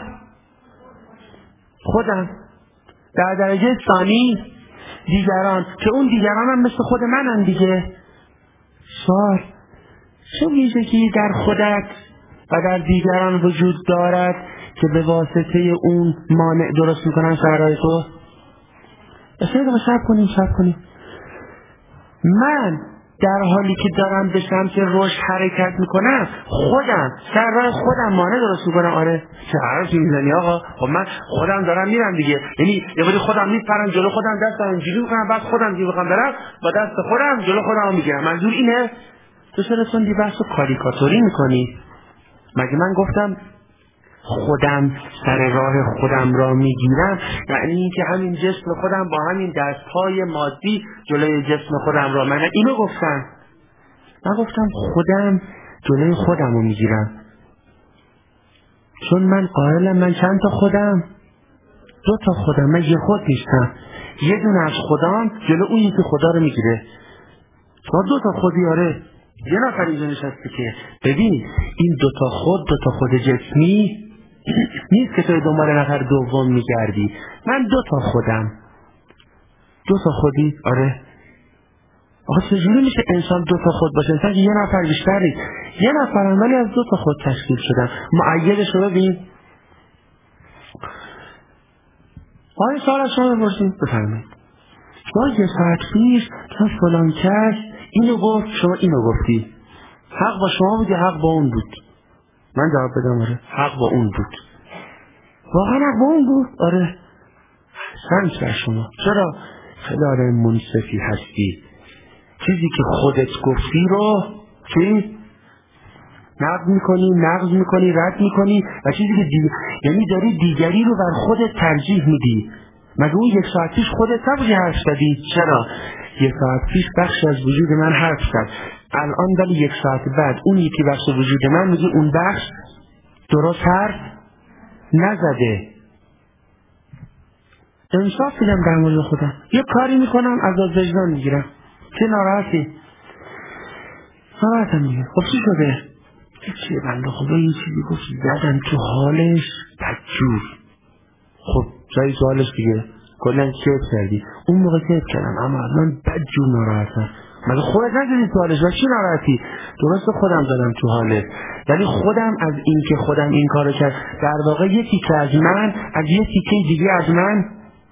خودم، در درجه ثانی دیگران، که اون دیگران هم مثل خود منن دیگه. سوال: چه ویژگی در خودت و در دیگران وجود دارد که به واسطه اون مانع درست میکنن سر راه تو؟ شب کنیم. من در حالی که دارم به سمت رشد حرکت میکنم، خودم سر راه خودم مانع درست میکنم. آره چه حرفی میزنی آقا؟ خب من خودم دارم میرم دیگه. یعنی یه باری خودم میپرم جلو، خودم دستم اینجوری میکنم، بعد خودم دیگه بخوام برم با دست خودم جلو خودم میگیرم. منظور اینه؟ تو چرا تون بحث کاریکاتوری میکنی؟ مگه من گفتم خودم سر راه خودم را میگیرم یعنی اینکه همین جسم خودم با همین دستهای مادی جلوی جسم خودم را، من اینو گفتم. من گفتم خودم جلوی خودم رو میگیرم، چون من قائلم من چند تا خودم؟ 2 تا خودم. من یه خود نیستم. یه دونه از خودم جلو اون یکی خدا رو میگیره. تو 2 تا خودی. آره یه نفر اینجا نشسته که ببین این 2 تا خود جسمی نیست که توی دنبال نفر دوم میگردی. من 2 تا خودم. 2 تا خودی؟ آره. آخه چجوری میشه انسان 2 تا خود باشه؟ انسان که یه نفر بیشتری، یه نفرم ولی از 2 تا خود تشکیل شدن. معیدش رو ببین. آره سوال از شما بپرسیم. بفرمایید. شما یه ساعت پیش تا فلان کس اینو گفت، شما اینو گفتی. حق با شما بود یا حق با اون بود؟ من جواب بدم آره حق با اون بود. واقعا حق با اون بود؟ آره. سنج بر شما. چرا؟ خیلی آدم منصفی هستی. چیزی که خودت گفتی رو چی؟ نقض میکنی رد میکنی و چیزی که یعنی داری دیگری رو بر خودت ترجیح میدی. مگه اون 1 ساعت پیش خودت نبودی حرف زدی؟ چرا؟ 1 ساعت پیش بخش از وجود من حرف زد. الان ولی 1 ساعت بعد اون یکی بخش وجود من میگه اون بخش درست حرف نزده. انصاف میدم در مورد خودم. یه کاری میکنم از وجدان میگیرم. چه ناراحتی؟ ناراحتم دیگه. خب چی شده؟ چیه بنده خدا یه چیزی گفت زدم تو حالش بدجور. خب جایی تو حالش دیگه کلن کیف کردی. اون موقع کیف کردم اما الان بدجور ناراحتم. مگه خودت نزدی تو حالش و چی ناراحتی؟ درسته خودم زدم تو حالش، ولی خودم از این که خودم این کارو کرد در واقع یه تیکه از من از یه تیکه دیگه از من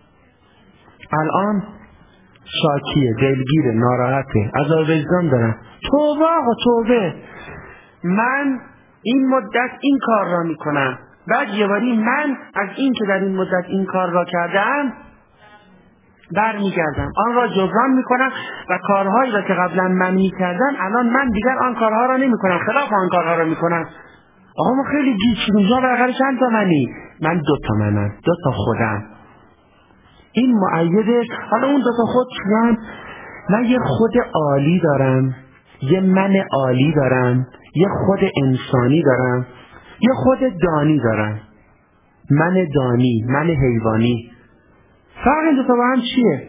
الان شاکیه، دلگیره، ناراحته، عذاب وجدان دارم. توبه آقا توبه. من این مدت این کار را میکنم، بعد یه باری من از این که در این مدت این کار را کردم برمیگردم، آن را جبران میکنم و کارهایی را که قبلا من میکردم الان من دیگر آن کارها را نمیکنم، خلاف آن کارها را میکنم. آقا ما خیلی گیج شدیم. جا بالاخره چند تا منی؟ من 2 تا منم، 2 تا خودم. این معیدش. حالا اون 2 تا خود چیم؟ من یه خود عالی دارم، یه من عالی دارم، یه خود انسانی دارم، یه خود دانی دارم. من دانی، من حیوانی. فرق این 2 تا با هم چیه؟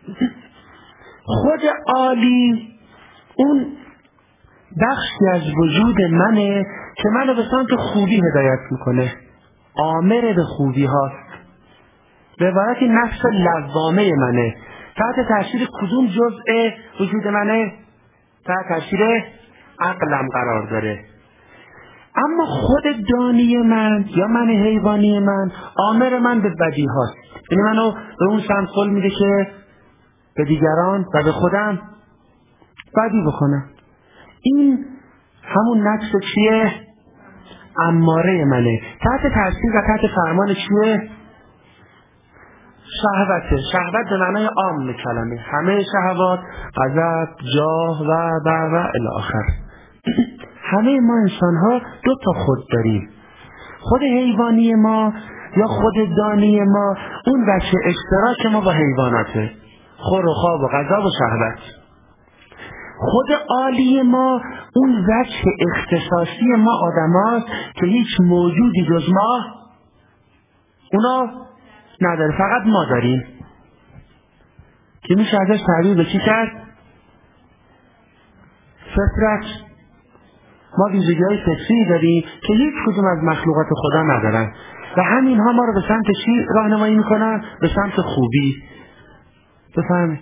خود عالی اون بخشی از وجود منه که منو به سمت خوبی هدایت میکنه، آمر به خوبی هاست. به عبارت نفس لوامه منه. تحت تاثیر کدوم جزء وجود منه؟ تحت تاثیر عقلم قرار داره. اما خود دانی من یا من حیوانی من آمر من به بدی هاست. یعنی منو به اون سمت قول میده که به دیگران و به خودم بدی بکنم. این همون نفس چیه؟ اماره منه. تحت تاثیر و تحت فرمان چیه؟ شهوت به معنای عام کلمه، همه شهوات، غضب، جاه و الی آخر. همه ما انسان ها دو تا خود داریم، خود حیوانی ما یا خود دانی ما، اون بچه اشتراک ما با حیواناته، خور و خواب و غضب و شهوت. خود عالی ما اون وجه اختصاصی ما آدم هاست که هیچ موجودی جز ما اونا نداره، فقط ما داریم، که میشه ازش تعبیر به چی کرد؟ فطرت. ما ویژگی‌های فطری داریم که هیچ کدوم از مخلوقات خدا ندارن و همینها ما رو به سمت چی راهنمایی میکنن؟ به سمت خوبی. بفهمید؟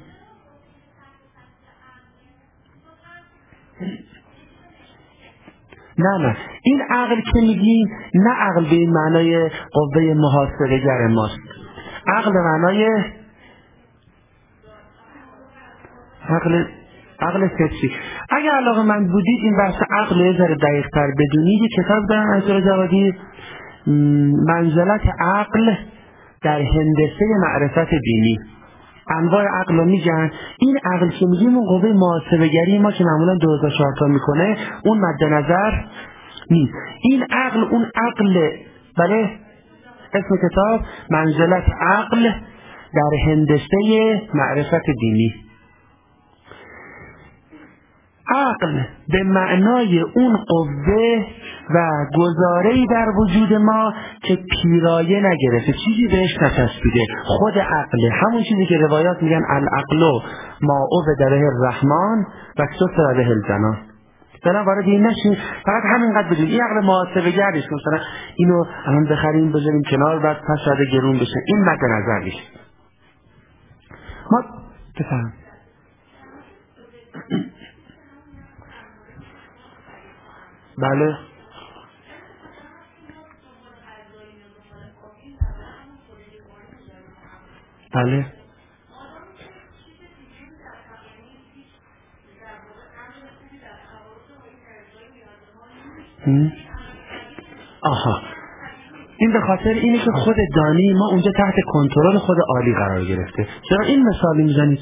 نه این عقل که میگیم نه عقل به این معنای قوه محاسبه‌گر ماست، عقل به معنای عقل فطری. اگه علاقه من بودید این بحث عقل یه ذره دقیق تر بدونید، یه کتاب دارم از جوادی، منزلت عقل در هندسه معرفت دینی، انواع عقل رو میگن. این عقل که میگیم اون قوه محاسبه‌گری ما که معمولا 2004 تا میکنه اون مد نظر نیست. این عقل اون عقل، بله، اسم کتاب منزلت عقل در هندسه معرفت دینی. عقل به معنای اون قوه و گزاره‌ای در وجود ما که پیرایه نگرفته، چیزی بهش نچسبیده، خود عقل، همون چیزی که روایات میگن العقل ما عبد به الرحمن و ستر به الجنان. مثلا وارد این نشین، فقط همینقدر بدون این عقل محاسبه‌گر نیست، مثلا اینو الان بخریم بذاریم کنار بعد پس شاید گرون بشه، این مد نظر نیست. ما بفهم بله بله آها، این به خاطر اینه که خود دانی ما اونجا تحت کنترل خود عالی قرار گرفته. چرا این مثالی میزنید؟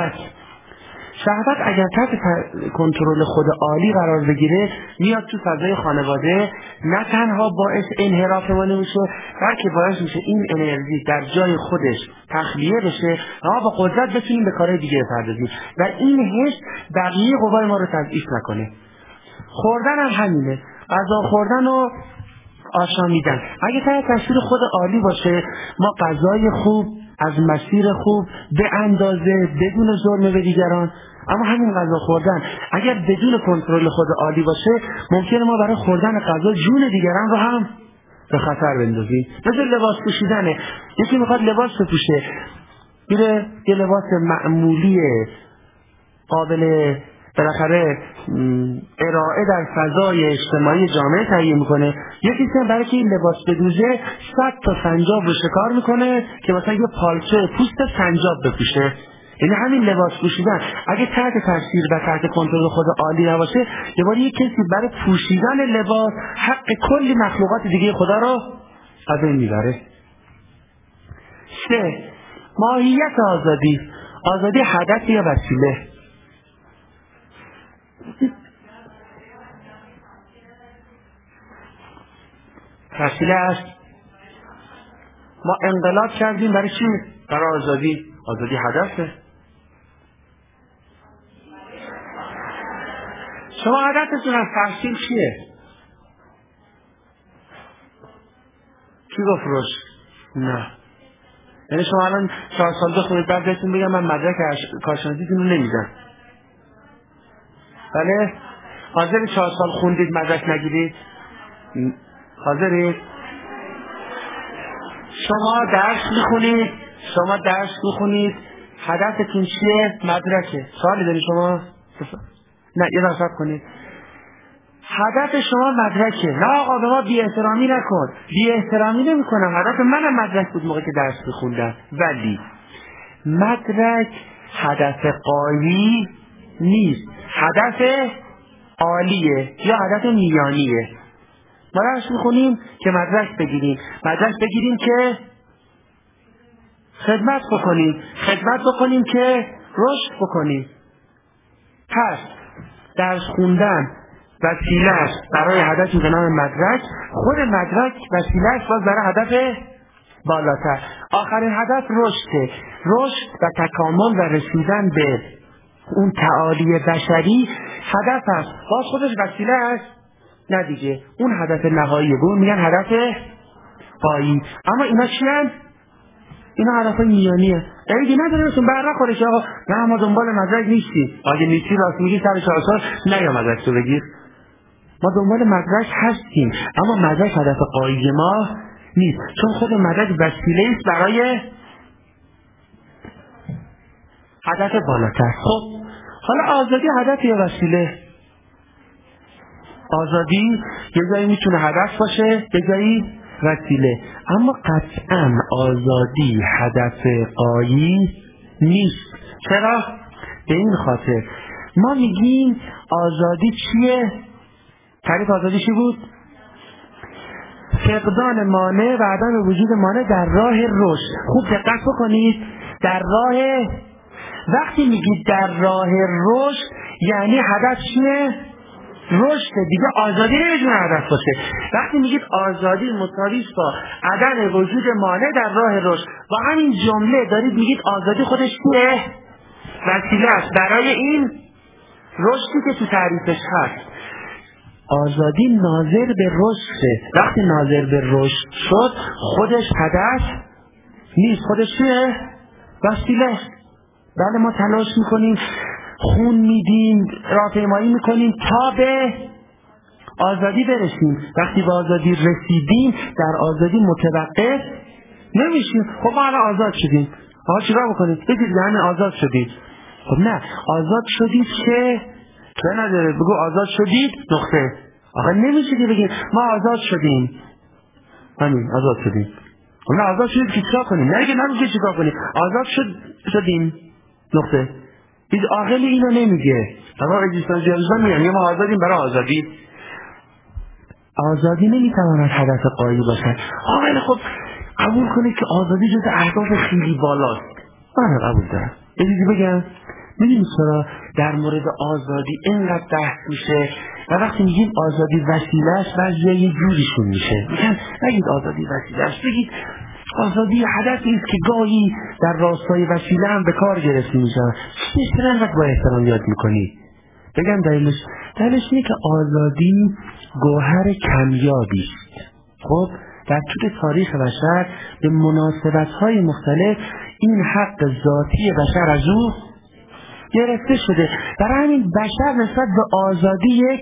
شهوت اگر تحت کنترل خود عالی قرار بگیره میاد تو فضای خانواده، نه تنها باعث انحراف ما نمیشه بلکه باعث میشه این انرژی در جای خودش تخلیه بشه و ما با قدرت بتونیم به کارهای دیگه بپردازیم و این حس بقیه قوای ما رو تضعیف نکنه. خوردن هم همینه، غذا خوردن و آشامیدن اگه تحت تاثیر خود عالی باشه ما غذای خوب از مسیر خوب به اندازه بدون ظلم به دیگران، اما همین غذا خوردن اگر بدون کنترل خود عالی باشه ممکنه ما برای خوردن غذا جون دیگران رو هم به خطر بندازیم. مثل لباس پوشیدنه، یکی میخواد لباس بپوشه میره یه لباس معمولی قابل بالاخره ارائه در فضای اجتماعی جامعه تهیه میکنه، یکی برای که این لباس بدوزه 100 تا سنجاب رو شکار میکنه که مثلا یه پالچه پوست سنجاب بپوشه. یعنی همین لباس پوشیدن اگه تحت تاثیر و تحت کنترل خود عالی نباشه یه باری یک کسی برای پوشیدن لباس حق کلی مخلوقات دیگه خدا رو از این میبره. 3. ماهیت آزادی هدف یا وسیله. وسیله است. ما انقلاب کردیم برای چی؟ برای آزادی هدفه. شما هدفتون از تحصیل چیه؟ کی گفت روش؟ نه. یعنی شما الان 4 سال بخونید بعد بهتون بگم من مدرک کارشناسیتون رو نمیدم. بله؟ حاضری 4 سال خوندید مدرک نگیرید؟ حاضرید؟ شما درس میخونید هدفتون چیه؟ مدرکه. سوالی داری شما؟ نه یه درصد کنید. هدف شما مدرکه. نه آقا به ما بی احترامی نکن. بی احترامی نمی کنم. هدف منم مدرک بود موقع که درس میخوندم، ولی مدرک هدف قایی نیست، هدف عالیه یا هدف میانیه. ما درس میخونیم که مدرک بگیریم که خدمت بکنیم که رشد بکنیم. پس درس خوندن وسیله است برای هدفی به نام مدرک، خود مدرک وسیله است باز برای هدف بالاتر. آخرین هدف رشد و تکامل و رسیدن به اون تعالی بشری هدف است، باز خودش وسیله است. نه دیگه، اون هدف نهایی بود میگن هدف غایی. اما اینا چی هست؟ اینا هدفهای میانیه. دیگه ندارمتون بر نخوره که آقا نه ما دنبال مدرک نیستیم. اگه نیستی راست میگی سر 4 سال نیا مدرک رو بگیر. ما دنبال مدرک هستیم اما مدرک هدف غایی ما نیست، چون خود مدرک وسیله است برای هدف بالاتر. خب حالا آزادی هدف یا وسیله؟ آزادی یه جایی میتونه هدف باشه، یه جایی وسیله، اما قطعا آزادی هدف غایی نیست. چرا؟ به این خاطر ما میگیم آزادی چیه؟ تعریف آزادی چی بود؟ فقدان مانع و عدم وجود مانع در راه رشد. خوب دقت بکنید، در راه، وقتی میگید در راه رشد یعنی هدف چیه؟ رشد دیگه. آزادی نمیتونه هدف باشه. وقتی میگید آزادی مساوی است با عدم وجود مانع در راه رشد، با همین جمله دارید میگید آزادی خودش چیه؟ وسیله است برای این رشدی که تو تعریفش هست. آزادی ناظر به رشد. وقتی ناظر به رشد شد خودش هدف نیست، خودش چیه؟ وسیله است. بله ما تلاش میکنیم، خون میدیم، راهپیمایی میکنیم تا به آزادی برسیم. وقتی به آزادی رسیدیم در آزادی متوقف نمیشیم. خب ما الان آزاد شدیم، آقا چیکار بکنید؟ بگید یعنی آزاد شدید. خب نه، آزاد شدید که نداره بگو آزاد شدید نقطه. آخه نمیشه که بگید ما آزاد شدیم، همین آزاد شدیم. خب نه، آزاد شدید که چیکار کنیم؟ نه دیگه نمیشه چیکار کنیم، آزاد شدیم نقطه. هیچ عاقلی اینو نمیگه. اما اگزیستانسیالیسم میگن ما آزادیم برای آزادی. آزادی نمیتواند هدف غایی باشد. آقا خب قبول کنید که آزادی جز اهداف خیلی بالاست. من قبول دارم. یه چیزی بگم، میدونید چرا در مورد آزادی اینقدر بحث میشه و وقتی میگیم آزادی وسیله است بعضیا یه جوریشون میشه میگن نگید آزادی وسیله است، بگید آزادی هدفی است که گاهی در راستای وسیله هم به کار گرفته میشه. چرا انقدر با احترام یاد میکنی؟ بگم دلیلش اینه که آزادی گوهر کمیابی است. خب در طول تاریخ بشر به مناسبت‌های مختلف این حق ذاتی بشر از او گرفته شده. برای همین بشر نسبت به آزادی یک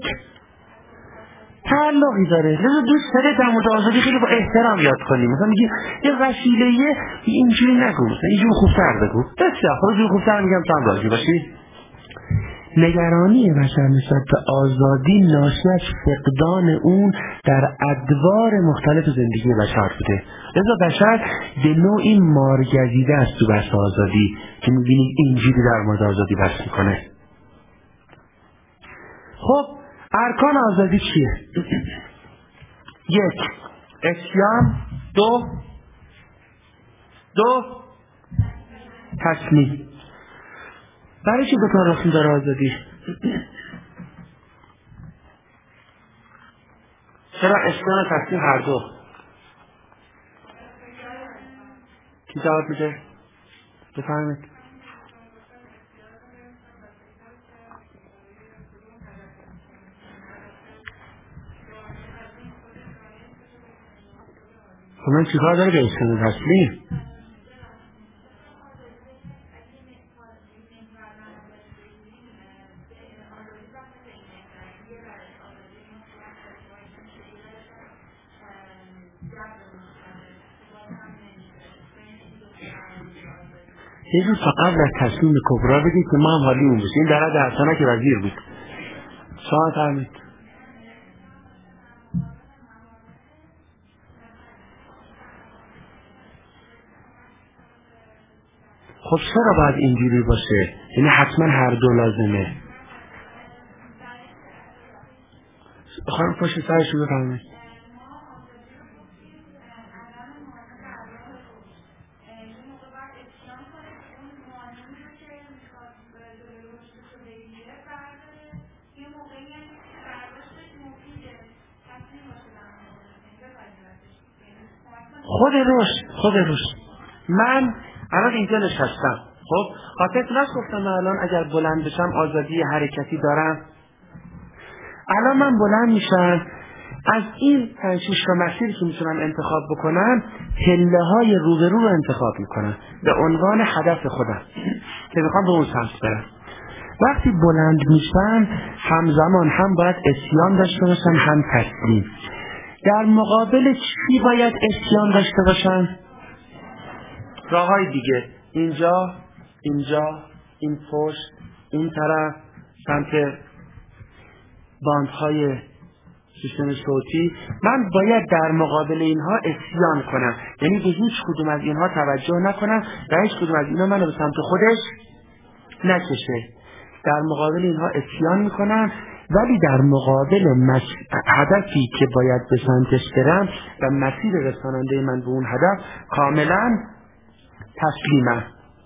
تعلقی داره. لذا دوست داره در مورد آزادی خیلی با احترام یاد کنیم. مثلا میگیم یه وسیله اینجوری نگو، اینجوری خوبتر بگو. بسیار خب اینجوری خوبتر میگم تا هم راضی باشی. نگرانی بشر نسبت به آزادی ناشی از فقدان اون در ادوار مختلف زندگی بشر بوده. لذا بشر به نوعی مارگزیده است تو بحث آزادی که میبینید اینجوری در مورد آزادی بحث میکنه. خب ارکان آزادی چیه؟ 1. اسیان. 2. تسلیم. برای چی دوتا رسم داره آزادی؟ چرا اسیان و تسلیم هر دو؟ کی جواب میده؟ بفرمایید. خب من چیکار داره به اسیان و تسلیم؟ یه روز تا قبل از تصمیم کبرا بگید که ما هم حالی اون بسیم. در حد حسنه که وزیر بود. شما فرمید. خب چرا باید اینجوری باشه؟ یعنی حتما هر دو لازمه. خانم پشت سرشو بفرمید. خود رشد. من الان اینجا نشستم، خب خاطرت گفتم من الان اگر بلند بشم آزادی حرکتی دارم. الان من بلند میشم، از این 5-6 مسیری که میتونم انتخاب بکنم پله های روبرو رو انتخاب میکنم به عنوان هدف خودم که میخوام به اون سمت برم. وقتی بلند میشم همزمان هم باید اسیان داشته باشم هم تسلیم. در مقابل چی باید اسیان داشته باشم؟ راههای دیگه، اینجا، این پشت، این طرف، سمت باندهای سیستم صوتی. من باید در مقابل اینها اسیان کنم، یعنی به هیچ کدوم از اینها توجه نکنم و هیچ کدوم از اینها منو به سمت خودش نکشه. در مقابل اینها اسیان میکنم، ولی در مقابل هدفی که باید به سمتش برم و مسیر رساننده من به اون هدف کاملا تسلیمم.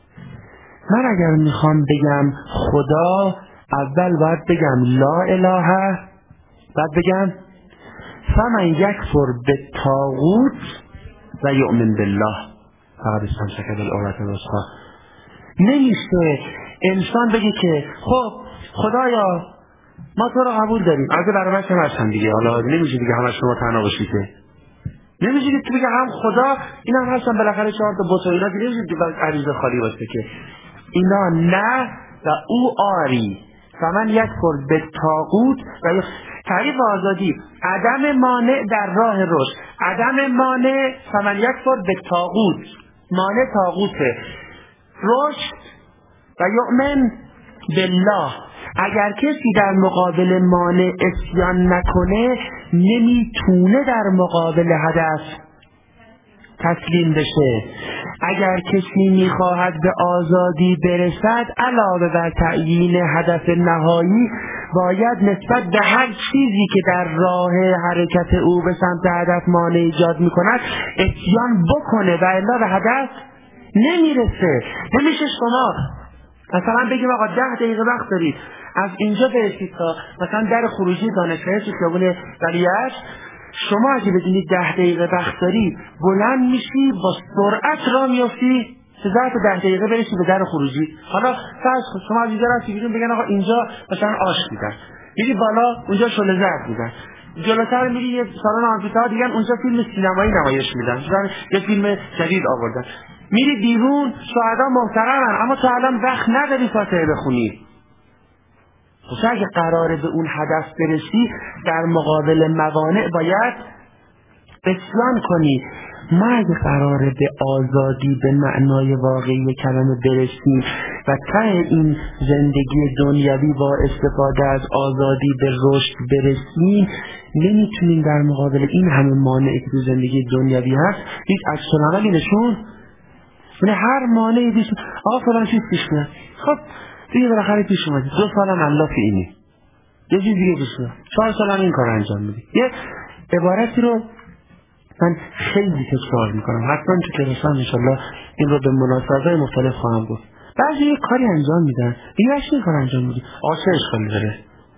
من اگر میخوام بگم خدا، اول باید بگم لا اله، بعد بگم فمن یکفر بالطاغوت و یؤمن بالله فقد استمسک بالعروة الوثقی. نمیشه انسان بگه که خب خدایا ما تو رو قبول داریم، از برابرش هم هستن دیگه، حالا نمیشه دیگه همش شما تنها باشید، نمیشه که تو بگه هم خدا این هم هستن بالاخره 4 تا بت و اینا دیگه، نمیشه دیگه عریضه خالی باشه که اینا نه و او آری. فمن یکفر بالطاغوت و تعریف آزادی، عدم مانع در راه رشد، عدم مانع. فمن یکفر بالطاغوت، مانع طاغوته، رشد و یؤمن بالله. اگر کسی در مقابل مانع اسیان نکنه نمیتونه در مقابل هدف تسلیم بشه. اگر کسی میخواهد به آزادی برسد علاوه بر تعیین هدف نهایی باید نسبت به هر چیزی که در راه حرکت او به سمت هدف مانع ایجاد میکند اسیان بکنه و الا به هدف نمیرسه. نمیشه شما مثلا بگیم آقا 10 دقیقه وقت دارید از اینجا برسید تا مثلا در خروجی دانشگاه خیابون ولیعصر، شما اگه بدونید 10 دقیقه وقت داری بلند میشی با سرعت راه میافتی که ظرف 10 دقیقه برسی به در خروجی. حالا فرض شما از اینجا رفتی بیرون بگن آقا اینجا مثلا آش میدن، میری بالا اونجا شله زرد میدن، جلوتر میری یه سالن آمفی‌تئاتر دیگه اونجا فیلم سینمایی نمایش میدن، یه فیلم جدید آوردن، میری بیرون شهدا محترمن اما تو الان وقت نداری فاتحه بخونی. خب اگه قراره به اون هدف برسی در مقابل موانع باید اسیان کنی. ما اگه قراره به آزادی به معنای واقعی کلمه برسیم و ته این زندگی دنیوی با استفاده از آزادی به رشد برسیم، نمیتونیم در مقابل این همه مانعی که تو زندگی دنیوی هست هیچ عکس‌العملی نشون. یعنی هر مانعی پیش آقا فلان چیز پیش میاد، خب دیگه بالاخره پیش اومدی، 2 سالم الاف اینی، یه چیز دیگه پیش میاد، 4 سالم این کار انجام میدی. یه عبارتی رو من خیلی تکرار میکنم، حتما تو کلاسام انشالله این رو به مناسبت‌های مختلف خواهم گفت. بعضی یه کاری انجام میدن، دیگه این کار انجام میدی، چه اشکالی داره؟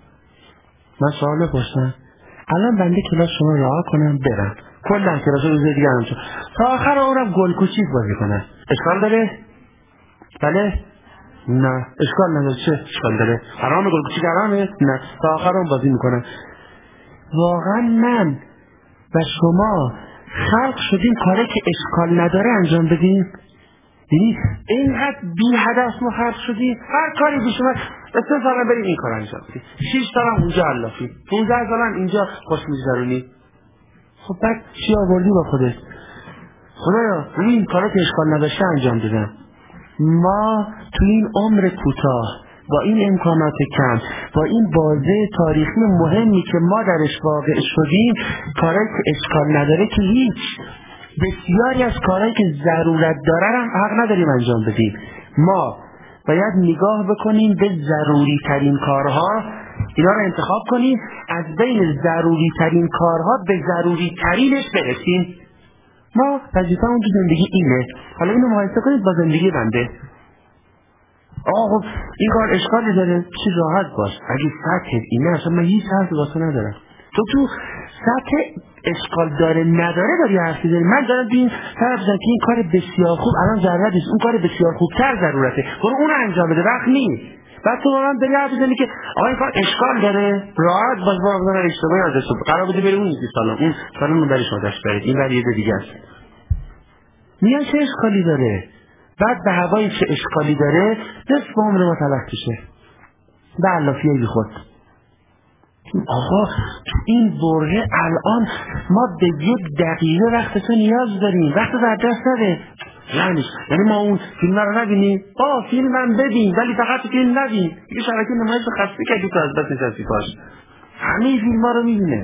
من سوال پرسیدم الان بنده کلاس شما رها کنم برم کلا کلاس روز دیگه انجام تا آخر عمرم گل کوچیک بازی کنم، اشکال داره؟ بله؟ نه اشکال نداره. چه اشکال داره؟ حرام گل کوچیک حرامه؟ نه، تا آخر عمر بازی میکنم. واقعا من و شما خلق شدیم کاری که اشکال نداره انجام بدیم؟ یعنی اینقدر بی هدف ما خلق شدیم هر کاری پیش اومد 3 سالم بریم این کار انجام بدیم، 6 سالم اونجا علافی، 15 سالم اینجا خوش می‌گذرونی. خب بعد چی آوردی با خودت؟ خدایا این کارا که اشکال نداشته انجام دادم. ما تو این عمر کوتاه با این امکانات کم با این بازه تاریخی مهمی که ما درش واقع شدیم کارایی که اشکال نداره که هیچ، بسیاری از کارهایی که ضرورت داره هم حق نداریم انجام بدیم. ما باید نگاه بکنیم به ضروری ترین کارها، اینا رو انتخاب کنیم، از بین ضروری ترین کارها به ضروری ترینش برسیم. ما وظیفه‌مون تو زندگی اینه. حالا اینو مقایسه کنید با زندگی بنده. خب این کار اشکالی داره، چی راحت باش، اگه سطح اینه اصلا من هیچ حرفی واسه ندارم. تو سطح اشکال داره نداره داری حرف میزنی. من دارم به این طرف میزنم که این کار بسیار خوب الان ضرورت نیست، اون کار بسیار خوبتر ضرورته، برو اون انجام بده، وقت نیست. بعد تو با من داری حرف میزنی که آقا این کار اشکال داره، راحت باش با من اشتباهی ازش قرار بوده بره اون سالن، اون سالن رو برش آدش برید، این ور یه دیگه است. میگن چه اشکالی داره؟ بعد به هوای چه اشکالی داره نصف عمر ما تلف میشه به علافیه بی خود. آقا تو این برهه الان ما به 1 دقیقه وقت تو نیاز داریم، وقت در دست نده. یعنی ما اون فیلم رو نبینیم؟ فیلم هم ببین ولی فقط فیلم نبین. یه شبکه نمایش خسته کردی تو از بس نشستی پاش همه فیلم ها رو میبینه.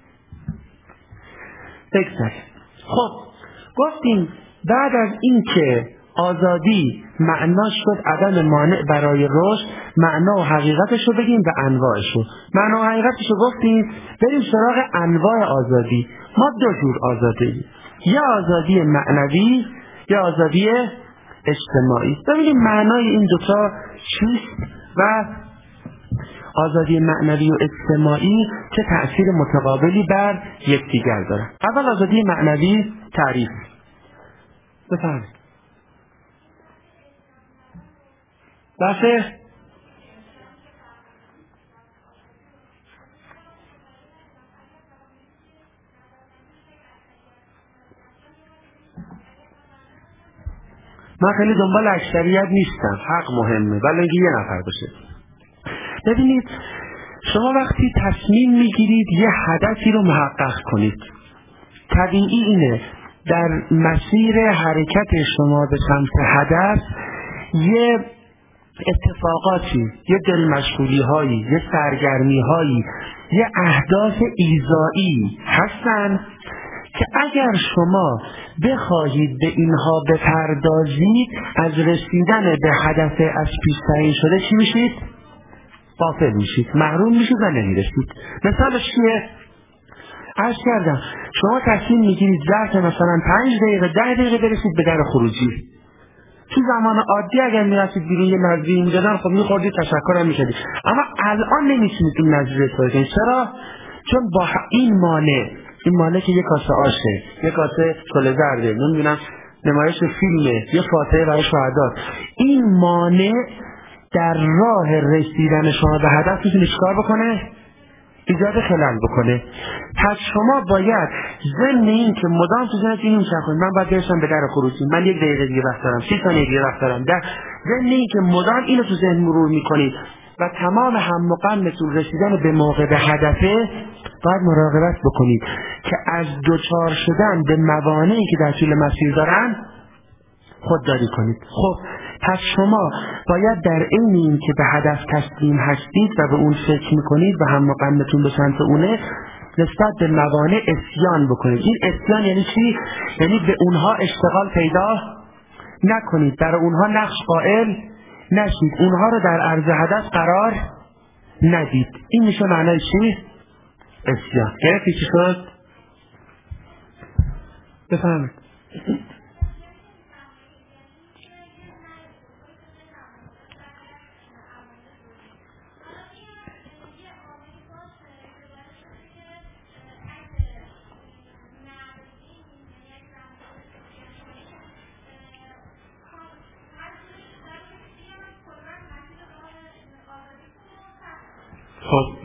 بگذاریم. خب گفتیم بعد از این که آزادی معناش شد عدم مانع برای رشد، معنا و حقیقتش رو بگیم و انواعش رو. معنا و حقیقتش رو گفتیم، بریم سراغ انواع آزادی. ما 2 جور آزادی، یا آزادی معنوی یا آزادی اجتماعی. ببینیم معنای این دوتا چیست و آزادی معنوی و اجتماعی چه تأثیر متقابلی بر یکدیگر داره. اول آزادی معنوی تعریف. بفرمایید. بحثه من خیلی دنبال اکثریت نیستم، حق مهمه ولی اینکه یه نفر باشه. ببینید شما وقتی تصمیم میگیرید یه هدفی رو محقق کنید، طبیعی اینه در مسیر حرکت شما به سمت هدف یه اتفاقاتی، یه دلمشغولی هایی، یه سرگرمی هایی، یه اهداف ایذایی هستن که اگر شما بخواهید به اینها بپردازید از رسیدن به هدف از پیش تعیین شده چی میشید؟ غافل میشید، محروم میشید و نمیرسید. مثالش چیه؟ عرض کردم شما تصمیم میگیرید ظرف مثلا 5 دقیقه 10 دقیقه برسید به در خروجی. تو زمان عادی اگر میرسید بیرون یه نظری میدادن خب میخوردید تشکرم میشدید، اما الان نمیتونید این نظری رو کنید. چرا؟ چون با این مانع که یه کاسه آشه، یه کاسه شله زرده، نمیدونم نمایش فیلمه، یه فاتحه برای شهدا، این مانع در راه رسیدن شما به هدف میتونه چیکار بکنه؟ ایجاد خلل بکنه. پس شما باید ضمن این که مدام تو ذهنتون این کنید من باید برسم به در خروجی، من 1 دقیقه دیگه وقت دارم، 30 ثانیه دیگه وقت دارم، ضمن این که مدام اینو تو ذهن مرور میکنید و تمام هم و غمتون رسیدن به موقع به هدفه، باید مراقبت بکنید که از دوچار شدن به موانعی که در طول مسیر دارن خودداری کنید. خب پس شما باید در عین این که به هدف تسلیم هستید و به اون فکر میکنید و هم و غمتون به سمت اونه، نسبت به موانع اسیان بکنید. این اسیان یعنی چی؟ یعنی به اونها اشتغال پیدا نکنید، در اونها نقش قائل نشید، اونها رو در عرض هدف قرار ندید. این میشه معنای چی؟ اسیان. گرفتی چی شد؟ بفهمید. خب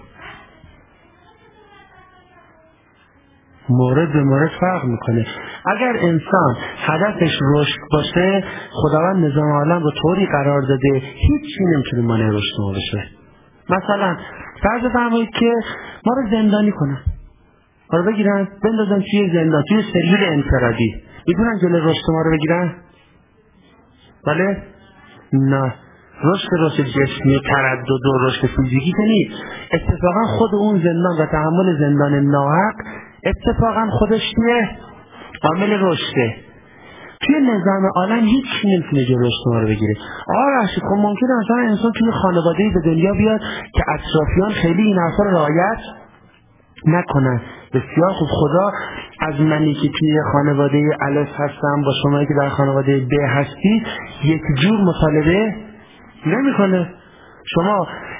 مورد به مورد فرق میکنه. اگر انسان هدفش رشد باشه، خداوند نظام عالم رو طوری قرار داده هیچی نمیتونه مانع رشد ما بشه. مثلا فرض بفرمایید که ما رو زندانی کنن، ما رو بگیرن بندازن توی زندان، توی سلول انفرادی، میدونن جلوی رشد ما رو بگیرن؟ بله؟ نه. رشد جسمی، تردد و رشد فیزیکی که نیست. اتفاقا خود اون زندان و تحمل زندان ناحق اتفاقا خودش چیه؟ عامل رشده. توی نظام عالم هیچ چی نمیتونه جلوی رشد ما رو بگیره. راشد خب ممکنه مثلا انسان توی خانواده‌ای به دنیا بیاد که اطرافیان خیلی این حرفا رو رعایت نکنن. بسیار خوب، خدا از منی که توی خانواده الف هستم با شمایی که در خانواده ب هستی یک جور مطالبه نمیکنه. شما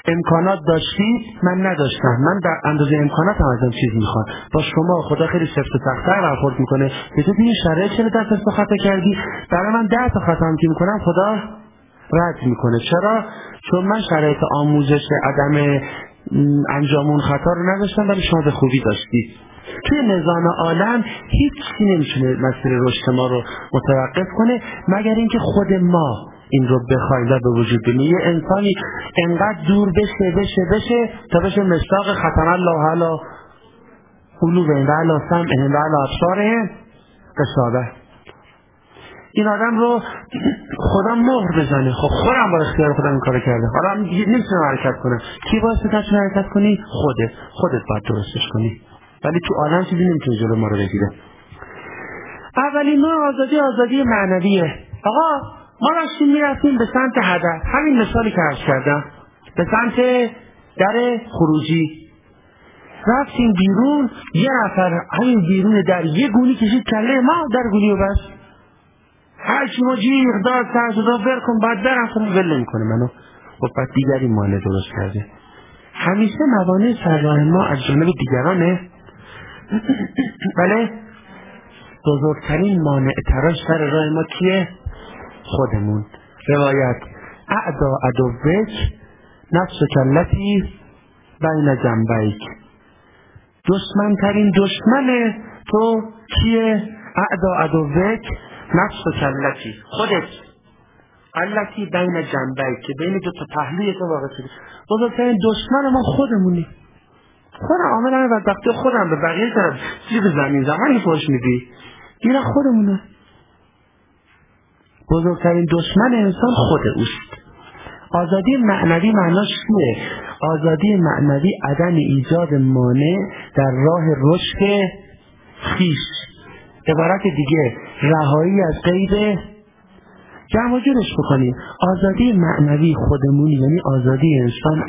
امکانات داشتید، من نداشتم. من در اندازه امکاناتم ازم چیز میخواد. با شما خدا خیلی سفت و سخت‌تر برخورد میکنه که تو این شرایط چرا دست از خطا کردی؟ برای من 10 تا خطا هم که میکنم خدا رد میکنه. چرا؟ چون من شرایط آموزش عدم انجام اون خطا رو نداشتم، ولی شما به خوبی داشتید. توی نظام عالم هیچ چیزی نمیتونه مسیر رشد ما رو متوقف کنه مگر اینکه خود ما این رو بخوایم و به وجود بیاریم. یه انسانی انقدر دور بشه تا بشه مصداق ختم الله علی قلوبهم و علی سمعهم و علی ابصارهم غشاوة. این آدم رو خدا مهر بزنه. خب خودم با اختیار خودم این کارو کرده، حالا نمیتونم حرکت کنم. کی باعث نتونه حرکت کنی؟ خودت باید درستش کنی. ولی تو عالم چیزی نمیتونه جلو ما رو بگیره. اولین نوع آزادی معنویه. آقا ما داشتیم میرفتیم به سمت هدف، همین مثالی که عرض کردم، به سمت در خروجی رفتیم بیرون، یه نفر همین بیرون در یه گونی کشید کله ما در گونی و بس. هرچی ما جیغ داد سرزدا برکن باید برم کنم ول نمی‌کنه منو. خب بعد دیگری مانع درست کرده. همیشه موانع سر راه ما از جانب دیگرانه. بله بزرگترین مانع تراش سر راه ما کیه؟ خودمون. روایت اعدا عدوک نفسک التی بین جنبیک. دشمنترین دشمن تو کیه؟ اعدا عدوک نفسک التی، خودت. التی بین جنبیک، که بین دو تا پهلوی تو واقع شده. بزرگترین دشمن ما خودمونی. خودم عامل و بدبختی خودم به بقیه طرف چیز زمین زمانی فوش میدی میره خودمونه. بزرگترین دشمن انسان خود اوست. آزادی معنوی معناش چیه؟ آزادی معنوی عدم ایجاد مانع در راه رشد خویش. عبارت دیگه رهایی از قید. جمع و جورش بکنیم. آزادی معنوی خودمونی یعنی آزادی انسان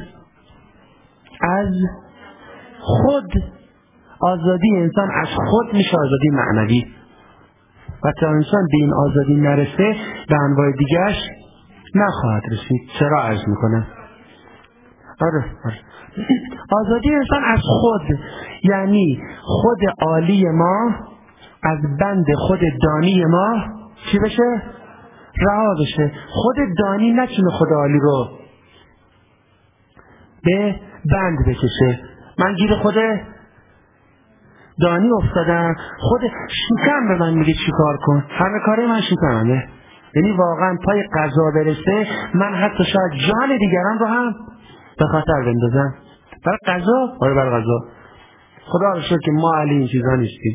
از خود. آزادی انسان از خود میشه آزادی معنوی. و تا انسان به این آزادی نرسه به انواع دیگرش نخواهد رسید. چرا عرض میکنم؟ آره. آزادی انسان از خود یعنی خود عالی ما از بند خود دانی ما چی بشه؟ رها بشه. خود دانی نتونه خود عالی رو به بند بکشه. من گیر خود دانی افتادم، خود شکم به من میگه چی کار کن، همه کاره من شکمه. یعنی واقعا پای قضا برسه من حتی شاید جان دیگران رو هم به خطر بندازم برای قضا. آره برای قضا. خدا رو شکر که ما علی این چیزا نیستیم.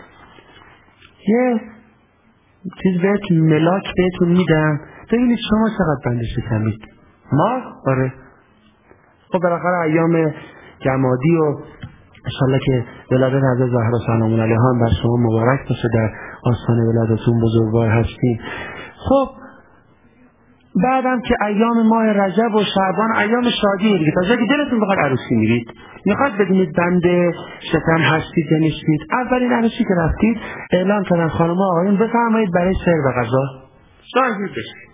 یه چیز بهتون ملاک بهتون میدم ببینید شما چقدر بنده شکمید. ما آره. خب بالاخره ایام جمادی و انشالله که ولادت حضرت زهرا سلام علیها هم بر شما مبارک باشه، در آستان ولادتون بزرگوار هستیم. خب بعدم که ایام ماه رجب و شعبان ایام شادیه دیگه، تا جایی که دلتون بخواد عروسی میرید، میخواد بدونید بنده شکم هستید یا نیستید. اولین عروسی که رفتید اعلام کردن خانم ها آقایون بفرمایید برای سر و غذا شاهد بشید.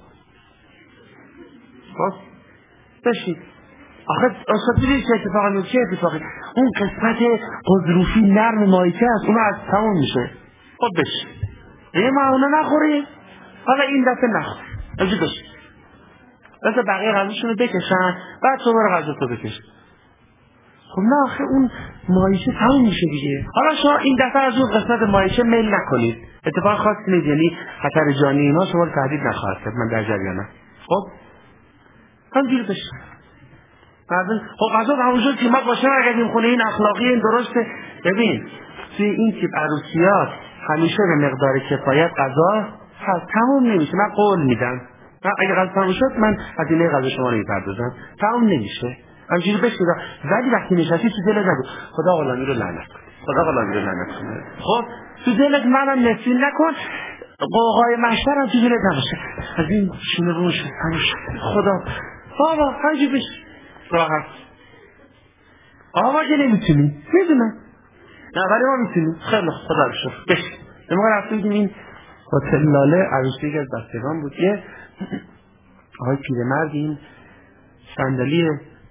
خب بشید. آخه اصلا چه اتفاقی میفته؟ چه اتفاقی؟ اون قسمت قضروفی نرم مایچه است، اون از تمام میشه. خب بشید. یه ما اونو نخوری، حالا این دفعه نخور. اجی بشید. بس بقیه غذاشونو بکشن، بعد تو برو غذا تو بکش. خب نه آخه اون مایچه تمام میشه دیگه. حالا شما این دفعه از اون قسمت مایچه میل نکنید. اتفاق خاصی نیست، یعنی خطر جانی اینا شما رو تهدید نخواهد کرد. من در جریانم. خب همینجوری بشید. خب غذا همونجور که ما باشه نگردیم خونه این اخلاقی این درسته. ببین توی این تیپ عروسیات همیشه به مقدار کفایت غذا هست، تموم نمیشه. من قول میدم اگه غذا تموم شد من هزینه غذا شما رو میپردازم، تموم نمیشه. همینجوری بشید. ولی وقتی نشستی تو دلت نگو خدا غلامی رو لعنت کنه، خدا غلامی رو لعنت کنه. خب تو دلت منم نفرین نکن، قوقای محشرم تو دلت نباشه. از این شونه روش خدا بابا همینجوری بشید راحت. آقا که نمیتونی میدونم، نه ولی ما میتونیم. خیلی خدا رو شکر بشید. یه موقع رفته بودیم این هتل لاله، عروسی که از بستگان بود، یه آقای پیرمرد این صندلی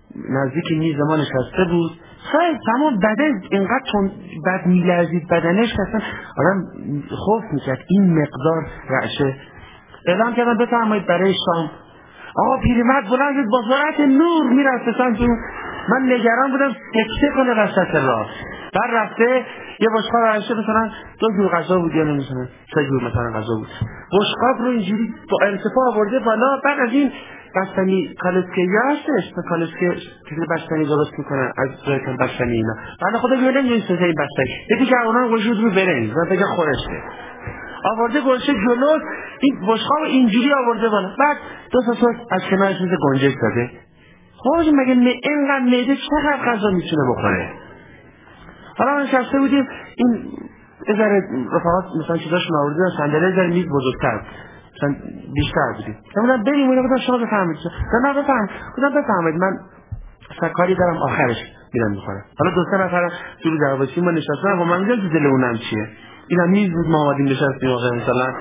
نزدیک میز ما نشسته بود، خیلی تمام بدن اینقدر بد میلرزید بدنش که اصلا آدم خوف میکرد این مقدار رعشه. اعلام کردن بفرمایید برای شام. آقا پیرمرد بلند شد با سرعت نور میرفت سمت اون. من نگران بودم سکته کنه وسط راه. بعد رفته یه بشقاب برشته، مثلا 2 جور غذا بود یا نمی‌دونم 3 جور مثلا غذا بود. بشقاب رو اینجوری با ارتفاع آورده بالا. بعد از این بستنی کالسکه‌یا هستش، کالسکه که بستنی درست میکنن از روی بستنی اینا. بعد خدا میگه نمی‌سازه این بستنی. یکی که اونا گوشت رو برنج و بگه خورشته. آورده گوشه جلو، این بشقاب اینجوری آورده بالا. بعد 2 تا از کنارش میز گنجش داده. خب مگه اینقدر معده چقدر غذا میتونه بخوره؟ حالا نشسته بودیم، این ذره رفاقات مثلا چیزاشون آوردن، صندلی ذره میز بزرگتر مثلا بیشتر بودیم. گفتم بریم اونجا، گفتم شما بفرمایید. نه بفرمایید. گفتم بفرمایید من سکاری دارم آخرش میرم میخورم. حالا 2-3 نفر تو دروازه ما نشستن و من میگم تو دل اونم چیه؟ اینا میز بود، ما اومدیم نشستیم مثلا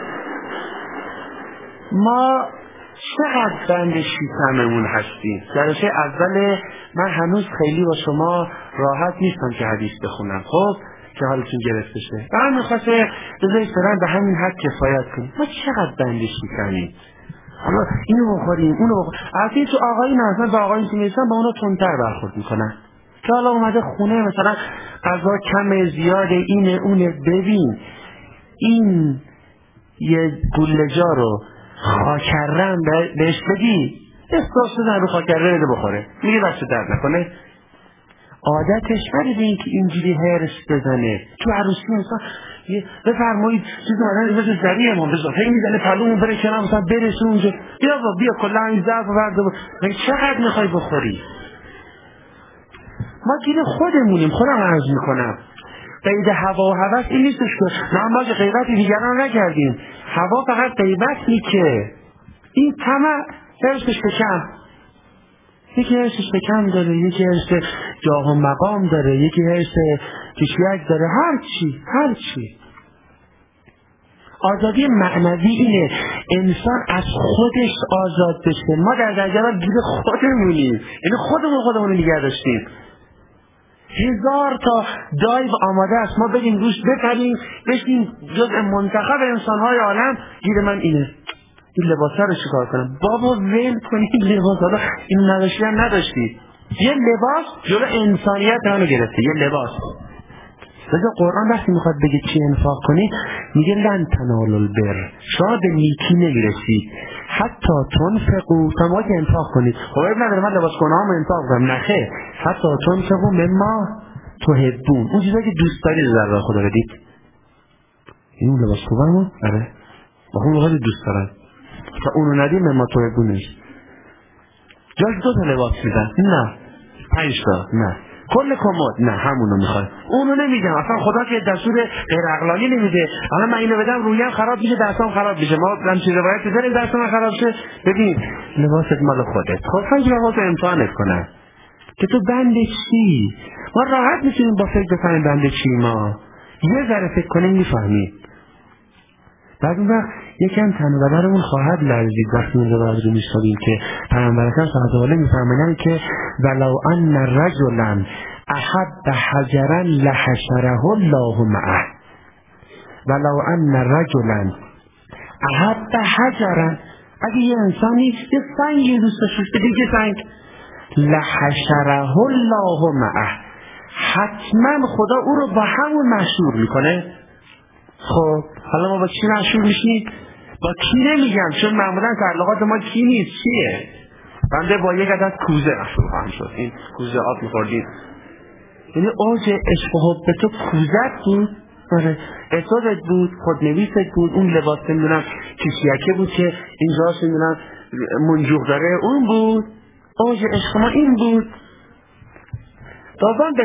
ما چقدر بند شیطممون هستیم. جلسه اول من هنوز خیلی با شما راحت نیستم که حدیث بخونم، خب که حالتون گرفته شه. من میخواسته بذارید فرن به همین حد کفایت کنیم. ما چقدر بند شیطمیم. حالا اینو بخوریم اونو بخوریم. البته تو آقایون مثلا با آقایون که میرسن با اونا تندتر برخورد میکنن که حالا اومده خونه مثلا غذا کم زیاده اینه اونه. ببین این یه گلجا رو خاکرم بهش بدی استاس بزن رو خاکره بده بخوره، میگه دست درد نکنه. عادتش ندیده این که اینجوری هرس بزنه. تو عروسی مثلا بفرمایید چیز اومدن مثل زریه ما بزن هی میزنه پلومون بره کنم مثلا برسه اونجا بیا کلا این ظرف برده مگه چقدر میخوای بخوری؟ ما گیر خودمونیم. خودم عرض میکنم قید هوا و هوس این نیستش که نه ما که غیبتی دیگران نکردیم. هوا فقط غیبت نیکه. این طمع هرسش بکن، یکی هرسش بکن داره، یکی هرس جاه و مقام داره، یکی هرس کشیک داره، هر چی. آزادی معنوی اینه انسان از خودش آزاد بشه. ما در درجه گیر خودمونیم، یعنی خودمون نگه داشتیم. 1000 تا دایو آماده است ما بریم روش بپریم بشیم جزء منتخب انسان‌های عالم. گیر من اینه، این لباسا رو چیکار کنم؟ بابا ول کنید لباسا رو. این نداشتی هم نداشتی. یه لباس جلو انسانیت منو گرفته. یه لباس. مثلا قرآن وقتی میخواد بگه چی انفاق کنید میگه لن تنالوا البر، شما به نیکی نمیرسید حتی تنفقوا، تا ما که انفاق کنید. خب اب نداره من لباس کنم انفاق کنم، نخیر، حتی تنفقوا مما تحبون، اون چیزایی که دوست دارید در راه خدا بدید. این لباس خوبمون آره اون لباس دوست دارم تا اونو ندیم مما تحبون نیست. جاش 2 تا لباس میدن، نه 5 تا، نه کل کمد، نه همونو میخوای. اونو نمیدم اصلا. خدا که دستور غیر عقلانی نمیده. حالا من اینو بدم رویم خراب میشه، دستام خراب میشه. ما همچین روایت داریم دستام خراب شه. ببین لباست مال خودت. خودت لباسو امتحانت کنن که تو بند چی. ما راحت میتونیم با فکر بفهمیم بند چی. ما یه ذره فکر کنیم میفهمیم. بعد اون وقت یکم تن و بدنمون خواهد لرزید وقتی این روایت رو میشنویم که پیامبر اکرم صلی الله علیه و آله میفرمایند که ولو ان رجلا احب حجرا لحشره الله معه. ولو ان رجلا احب حجرا، اگه یه انسانی یه سنگی دوست داشته دیگه سنگ لحشره الله معه، حتما خدا او رو با همون مشهور میکنه. خب حالا ما با کی مشهور میشیم؟ با کی نمیگم چون معمولا تعلقات ما کی نیست. چیه؟ بنده با یک عدد کوزه مشهور خواهم شد. این کوزه آب میخوردیم، یعنی اوج عشق و حب تو کوزت بود. آره احساست بود، خودنویست بود، اون لباس نمیدونم کشیکه بود که اینجاش نمیدونم منجوق داره، اون بود اوج عشق ما. این بود. دوم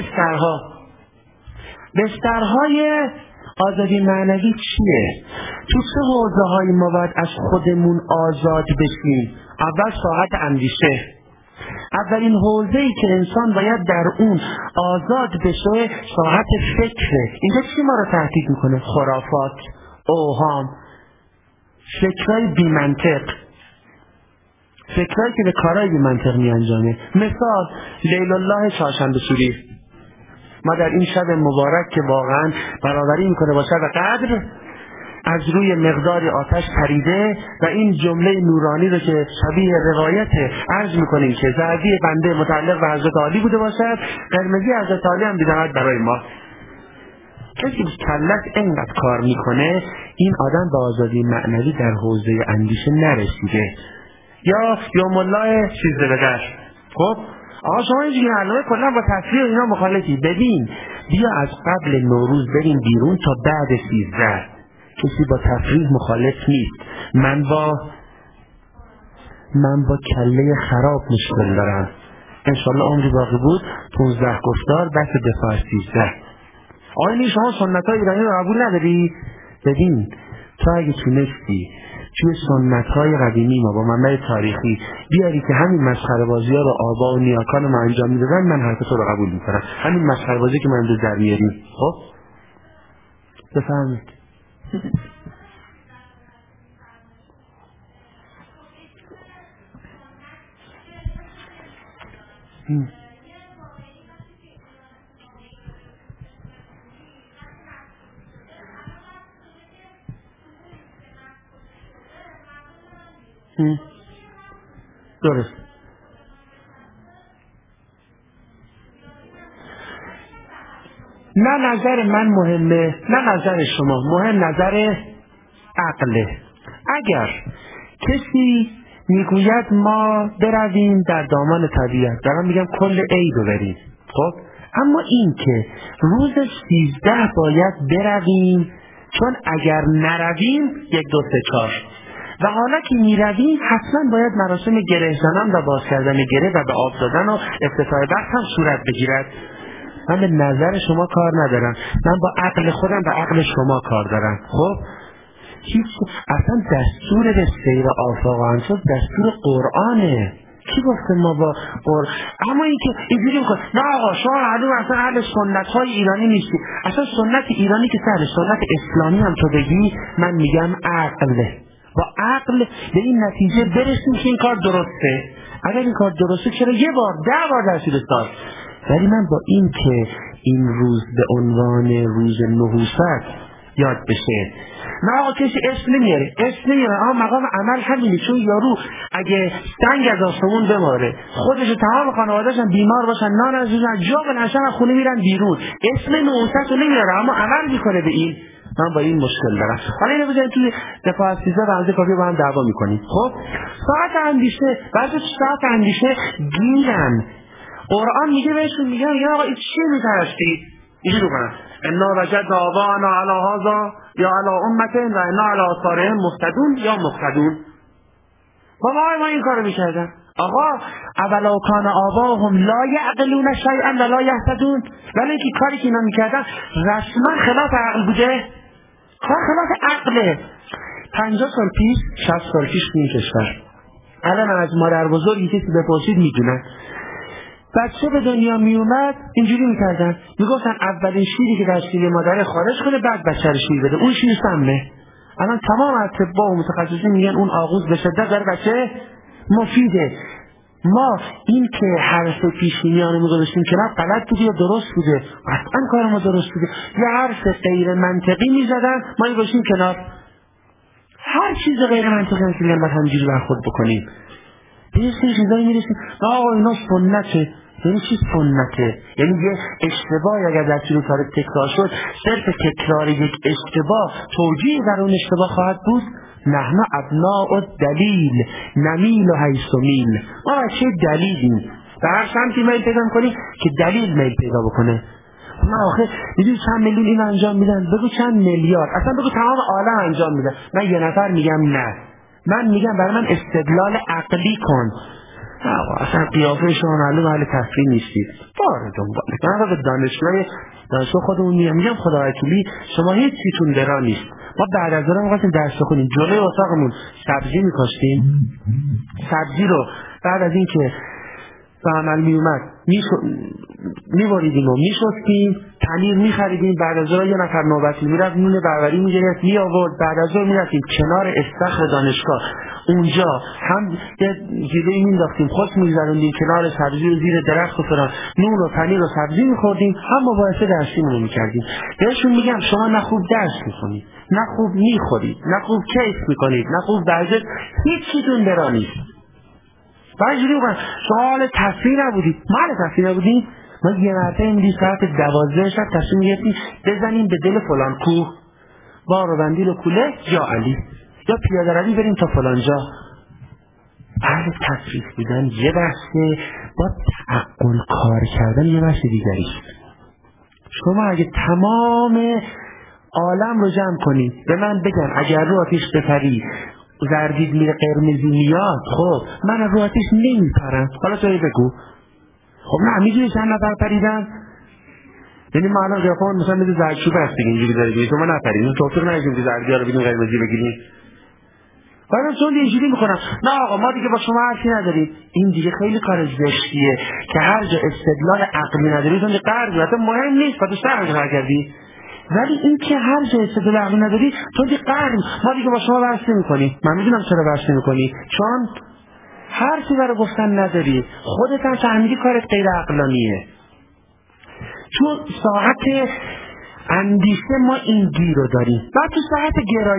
بسترهای آزادی معنوی چیه؟ تو چه حوزه‌هایی ما باید از خودمون آزاد بشیم؟ اول ساحت اندیشه. اولین حوزه‌ای که انسان باید در اون آزاد بشه ساحت فکره. اینجا چی ما رو تهدید میکنه؟ خرافات، اوهام، فکرهای بی منطق. فکرایی که به کارهای بی منطق می انجامه. مثال لیل الله چهارشنبه سوری، ما در این شب مبارک که واقعا برابری میکنه با شب قدر، از روی مقدار آتش پریده و این جمله نورانی رو که شبیه روایت عرض میکنیم که زردی بنده متعلق به حضرت علی بوده باشد، قرمزی حضرت علی هم بیدمد برای ما. کسی که کلت اینقدر کار میکنه، این آدم به آزادی معنوی در حوزه اندیشه نرسیده. یا یوم الله 13 بدر. خب آقا شما اینجوری علامه کلا با تصویر اینا مخالفی. ببین بیا از قبل نوروز بریم بیرون تا بعد 13. کسی با تفریح مخالف نیست. من با کله خراب مشکل دارم. انشالله عمری باقی بود 15 گفتار بس دفاع 13. آینی شما سنت های ایرانی رو قبول نداری؟ ببین تو اگه تونستی توی سنت های قدیمی ما با منبع تاریخی بیاری که همین مسخره بازی ها رو آبا و نیاکان ما انجام میدادن، من حرف تو رو قبول میکنم. همین مسخره بازی که من در میاریم. خب بفهمید درست. نه نظر من مهمه نه نظر شما، مهم نظر عقله. اگر کسی میگوید ما برویم در دامان طبیعت، دارم میگم کل عید رو بریم، خب اما این که روز 13 باید برویم، چون اگر نرویم 1 2 3 4 و حالا که میرویم حتما باید مراسم گره زنان و باز کردن گره و به آب دادن و افتتاح بخت هم صورت بگیرد. من به نظر شما کار ندارم، من با عقل خودم به عقل شما کار دارم. خب هیچ اصلا دستور به سیر آفاق و انصاف دستور قرآنه. کی گفته ما با قرآن؟ اما این که اینجوری میکنه نه آقا شما معلوم اصلا اهل سنت های ایرانی نیستی. اصلا سنت ایرانی که سهل، سنت اسلامی هم تو بگی، من میگم عقله. با عقل به این نتیجه برسیم که این کار درسته. اگر این کار درسته چرا 1 بار 10 بار در طول سال؟ ولی من با این که این روز به عنوان روز نحوست یاد بشه، نه آقا کسی اسم نمیاره اما مقام عمل همینه. چون یارو اگه سنگ از آسمون بماره، خودش و تمام خانواده‌اش هم بیمار باشن، نان از جا بلنشن از خونه میرن بیرون، اسم نحوست رو نمیاره اما عمل میکنه به این. من با این مشکل دارم. حالا اینو بذارید توی دفاع از 13 و کافی با هم دعوا میکنیم. خب ساعت اندیشه، بعضی ساعت اندیشه گیرن. قرآن میگه بهشون، میگن یا آقا این چی میترشتید؟ اینجوری کنن انا وجدنا آباءنا علی هذا یا علی امة و انا علی آثارهم مهتدون یا مقتدون. بابا ما این کارو میکردن. آقا اولا کان آباهم لا یعقلون شیئا ولا یهتدون. ولی اینکه کاری که اینا میکردن رسما خلاف عقل بوده، کار خلاف عقله. 50 سال پیش 60 سال پیش این کشور، الان از مادر بزرگی کسی بپرسید میدونن، بچه به دنیا می اومد اینجوری میکردن، میگفتن اولین شیری که در شیر مادر خارج کنه بعد بچه رو شیر بده، اون شیر سمه. الان تمام اطباء و متخصصین میگن اون آغوز به شدت داره بچه مفیده. ما این که حرف پیشینیانو میگذاشتیم کنار غلط بوده یا درست بوده؟ قطعا کار ما درست بوده. یه حرف غیر منطقی میزدن ما میگذاشتیم کنار. هر چیز غیر منطقی میگن ما همینجوری برخورد بکنیم. به یه سری چیزایی میرسیم آقا اینا سنته. یعنی چی سنته؟ یعنی یه اشتباه اگر در طول تاریخ تکرار شد، صرف تکرار یک اشتباه توجیه در اون اشتباه خواهد بود؟ نحن ابناء الدلیل نمیل و حیث میل. ما بچه دلیلیم، در هر سمتی میل پیدا کنیم که دلیل میل پیدا بکنه. نه آخه میدونی چند میلیون این انجام میدن، بگو چند میلیارد، اصلا بگو تمام عالم انجام میدن. من یه نفر میگم نه، من میگم برای من استدلال عقلی کن. آقا اصلا قیافه شما معلوم اهل تفریح نیستید، باره دنباله. من به دانشگاه خودمون میگم خدا وکیلی شما هیچ چیتون درا نیست. ما بعد از دارم میخواستیم درس بخونیم، جلوی اتاقمون سبزی میکاشتیم، سبزی رو بعد از این که به عمل می اومد می‌بریدیم و می‌شستیم، پنیر می‌خریدیم، بعد از ظهر یه نفر نوبتی میرفت نون بربری می‌گرفت می آورد، بعد از ظهر می‌رفتیم کنار استخر دانشگاه، اونجا هم یه جیبه‌ای می‌انداختیم خس می‌گذروندیم کنار سبزی و زیر درخت و فلان، نون و پنیر و سبزی می‌خوردیم، هم مباحثه درسیمون رو می‌کردیم. بهشون میگم شما نه خوب درس می‌خونید، نه خوب می‌خورید، نه خوب کیف می‌کنید، نه خوب ورزش، هیچ چیزتون درا نیست. اینجوری بکنم شما حال تفریح نبودید، ما حال تفریح نبودیم. ما یه مرتبه میدید ساعت 12 شب تصمیم گرفتیم بزنیم به دل فلان کوه، بار و بندیل و کوله یا علی، یا پیاده روی بریم تا فلان جا. اهل تفریح بودن یه بحثه، با تعقل کار کردن یه بحث دیگری. شما اگه تمام عالم رو جمع کنید به من بگن اگر رو آتیش بپری زردید میره قرمزی میاد، خب من رو آتیش نمیپرم، حالا توی بگو. خب نه میدونی چند نفر پریدن؟ یعنی ما الان قیافمون مثلا مثل زردچوبه هست دیگه، اینجوری داره دیگه، شما نپرید توفیر نگیدیم که زردی ها رو بدون قرمزی بگیریم. بعدم چون اینجوری میکنم نه آقا ما دیگه با شما حرفی نداریم. این دیگه خیلی کار زشتیه که هر جا استدلال عقلی ندارید اون قرض مثلا مهم نیست، خودش در کردی. ولی این که هر جا استدلال عقلی نداری تو دیگه قرض، ما دیگه با شما بحث نمی‌کنی. من میدونم چرا بحث نمی‌کنی، چون حرفی برای گفتن نداری، خودت هم فهمیدی کارت غیر عقلانیه. تو ساعت اندیشه ما این گیر رو داریم. بعد تو ساعت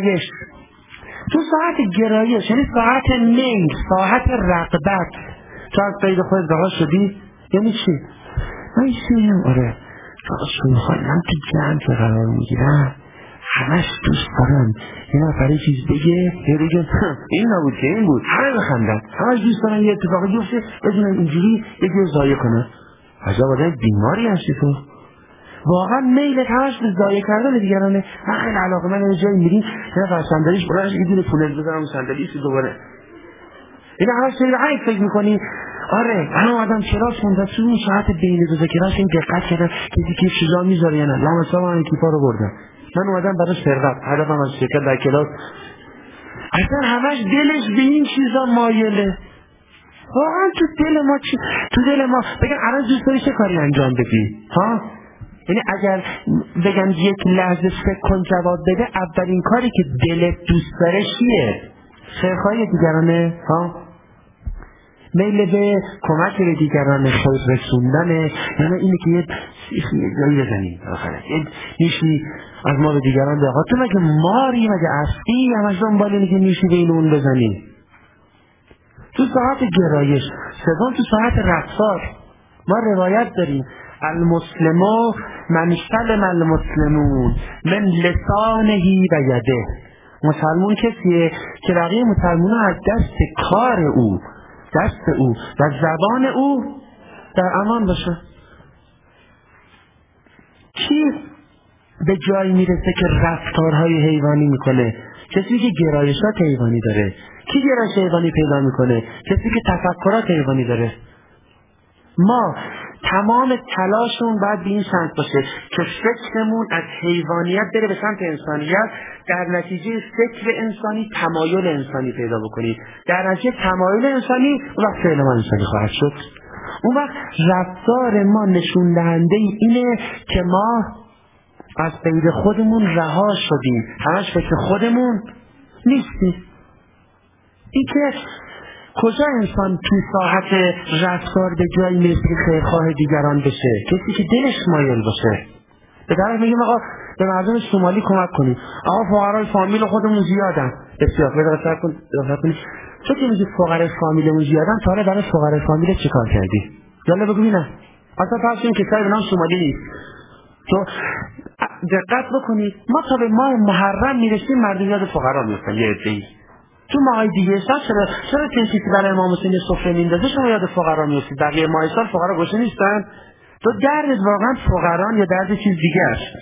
گرایش یعنی ساعت میل، ساعت رغبت، تو از قید خود رها شدی. یعنی چی؟ من ایشونیم آره من تو جمع که قرار میگیرم همش دوست دارم یه نفره چیز بگه یه بگه این نبود که این بود، همه بخندن، همش دوست دارم یه اتفاقی بیفته بدونم اینجوری یه جور ضایع کنه. عجب آدم بیماری هستی تو، واقعا میلت همش به ضایع کردن دیگرانه. من خیلی علاقه من یه جایی میریم یه نفر صندلیش براش یه دونه پولل بذارم صندلیش دوباره این همش سری فکر میکنی آره الان آدم کلاس مونده تو اون ساعت بین دو کلاس این دقت کردن کسی که چیزا میذاره یا نه لامصب من کیفا رو بردم من اومدم برای سرقت هدفم از شرکت در کلاس اصلا همش دلش به این چیزا مایله. واقعا تو دل ما بگن الان دوست داری چه کاری انجام بدی ها؟ یعنی اگر بگن یک لحظه فکر کن جواب بده اولین کاری که دلت دوست داره چیه؟ خیرخواهی دیگرانه ها؟ میل به کمک به دیگران، خیر رسوندنه، یعنی اینه که یه جایی بزنیم آخره نیشی از ما به دیگران به تو مگه ماری مگه اصلی همش دنبال اینه که نیشی به این اون بزنیم. تو ساعت گرایش سوم تو ساعت رفتار ما روایت داریم المسلمو من سلم المسلمون من لسانهی و یده. مسلمون کسیه که بقیه مسلمون از دست کار او و زبان او در امان باشه. کی به جایی میرسه که رفتارهای حیوانی میکنه؟ کسی که گرایشات حیوانی داره. کی گرایش حیوانی پیدا میکنه؟ کسی که تفکرات حیوانی داره. ما تمام تلاشمون باید به این سمت باشه که فکرمون از حیوانیت بره به سمت انسانیت، در نتیجه فکر انسانی تمایل انسانی پیدا بکنید، در نتیجه تمایل انسانی اون وقت فعل ما انسانی خواهد شد. اون وقت رفتار ما نشون دهنده اینه که ما از قید خودمون رها شدیم، همش فکر خودمون نیستیم. این که کجا انسان تو ساحت رفتار به جایی میرسه که خیرخواه دیگران بشه؟ کسی که دلش مایل باشه. به طرف میگیم آقا به مردم سومالی کمک کنیم، آقا فقرای فامیل خودمون زیادن. بسیار دقت کنید تو که میگی فقرای فامیلمون زیادن، تا حالا برای فقرای فامیل چه کار کردی؟ یالا بگو ببینم. اصلا فرض کنیم که کسی به نام سومالی نیست، تو دقت بکنید ما تا به ماه محرم میرسیم مردم یاد فقرا میفتن. یه عده‌ای تو ماهای دیگه چرا کسی برای امام حسین سفره میندازه شما یاد فقرا میفتید؟ بقیه ماه سال فقرا گوشه نیستن؟ تو درد واقعا فقران یا درد چیز دیگه است؟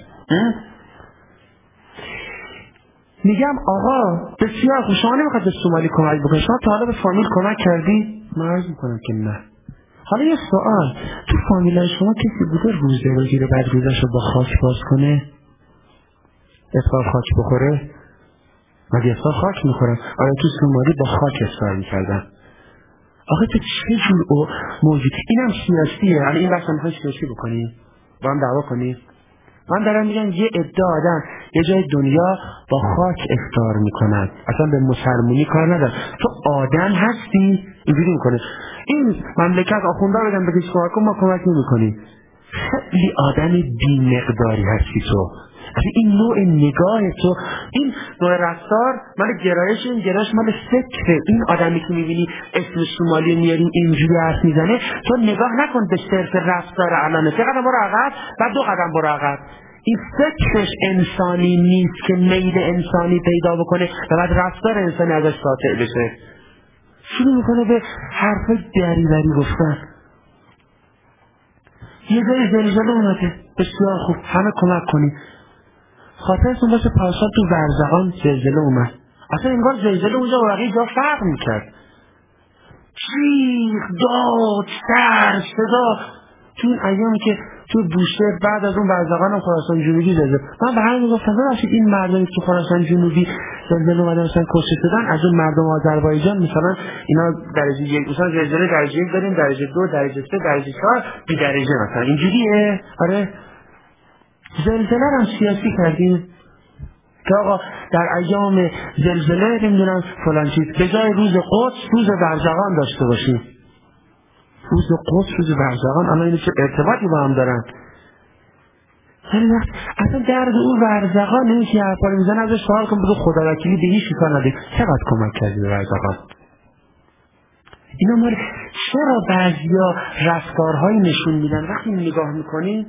میگم آقا بسیار خوب، شما نمیخواد به سومالی کمک بکنی، شما تا حالا به فامیل کمک کردی؟ من عرض میکنم که نه. حالا یه سوال، تو فامیلای شما کسی بوده روزه رو گیره بعد روزش رو با خاک باز کنه؟ افطار خاک بخوره؟ مگه افطار خاک میخورن؟ آره تو سومالی با خاک افطار میکردن. آخه تو چه جور موجود؟ اینم سیاسیه. حالا این بحث میخوای سیاسی بکنیم با هم دعوا کنیم؟ من دارم میگم یه عده آدم یه جای دنیا با خاک افطار میکنن، اصلا به مسلمونی کار ندارن. تو آدم هستی اینجوری میکنه این مملکت آخونده بدن بگیش کار کن، ما کمک نمیکنیم. خیلی آدم بی مقداری هستی تو. اصلا این نوع نگاه تو، این نوع رفتار مال گرایش، این گرایش مال فکره. این آدمی که میبینی اسم شمالی میاریم اینجوری حرف میزنه، تو نگاه نکن به صرف رفتار علانه، 3 قدم برو عقب بعد 2 قدم برو عقب. این فکرش انسانی نیست که میل انسانی پیدا بکنه و بعد رفتار انسانی ازش قاطع بشه. شروع میکنه به حرف دریوری گفتن. یه جای زلزله اومده، بسیار خوب، همه کمک کنیم. خاطرتون باشه پارسال تو ورزقان زلزله اومد، اصلا انگار زلزله اونجا و بقیه جا فرق میکرد. جیغ، داد، سر، صدا. تو این ایامی که تو بوشهر بعد از اون ورزقان هم خراسان جنوبی زلزله، من به همین میگفتم ببخشید این مردمی تو خراسان جنوبی زلزله اومدن مثلا کشته شدن، از اون مردم آذربایجان مثلا اینا درجه 1 مثلا زلزله درجه 1 داریم، درجه 2، درجه 3، درجه 4 بی درجه مثلا اینجوریه. آره زلزله هم سیاسی کردیم که آقا در ایام زلزله نمیدونم فلان چیز، به جای روز قدس روز ورزقان داشته باشیم. روز قدس روز ورزقان، الان اینو چه ارتباطی با هم دارن؟ اصلا درد اون ورزقان نمیشه یه حرفا رو میزنه ازش سوال کن بگو خدا وکیلی به هیچ کار نداری چقدر کمک کردی به ورزقان. اینا ما چرا بعضیا رفتارهایی نشون میدن وقتی نگاه میکنی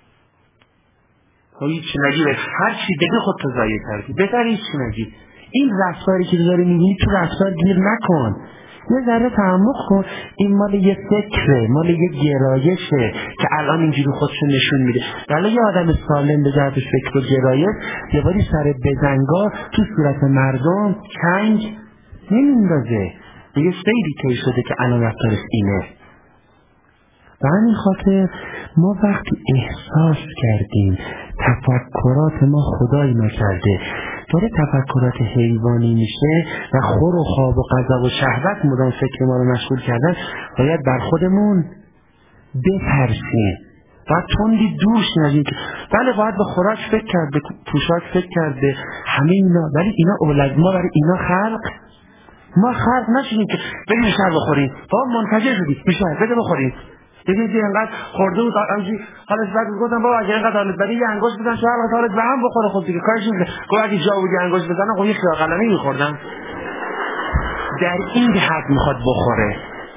هیچ نگیره، هر چی بگه خودتو ضایع کردی، بهتر هیچ نگی. این رفتاری که داری میبینی تو رفتار گیر نکن، یه ذره تعمق کن. این مال یه فکره، مال یه گرایشه که الان اینجوری خودشو نشون میده. ولی یه آدم سالم به جهت فکر و گرایش یه باری سر بزنگاه تو صورت مردم چنگ نمیندازه، یه سیری طی شده که الان رفتارش اینه. و همین خاطر ما وقتی احساس کردیم تفکرات ما خدایی نکرده داره تفکرات حیوانی میشه و خور و خواب و غضب و شهوت مدام فکر ما رو مشغول کردن، باید بر خودمون بترسیم. باید تندی دوش نگیم که بله باید به خوراک فکر کرد، به پوشاک فکر کرد، به همه اینا، ولی اینا اولاد ما برای اینا ما خلق نشدیم که بریم شر بخوریم. با منتظر شدیم میشه بده بخوریم. دیگه اینقدر خورده بود همینجوری حالش بعد گفتم بابا اگه اینقدر حالت بدی یه انگشت بزن شاید حالت به هم بخوره. خب دیگه کارش نمیشه. گفت اگه جا بودی انگشت بزنم خب یه خیار قلمی میخوردم. در این حد میخواد بخوره.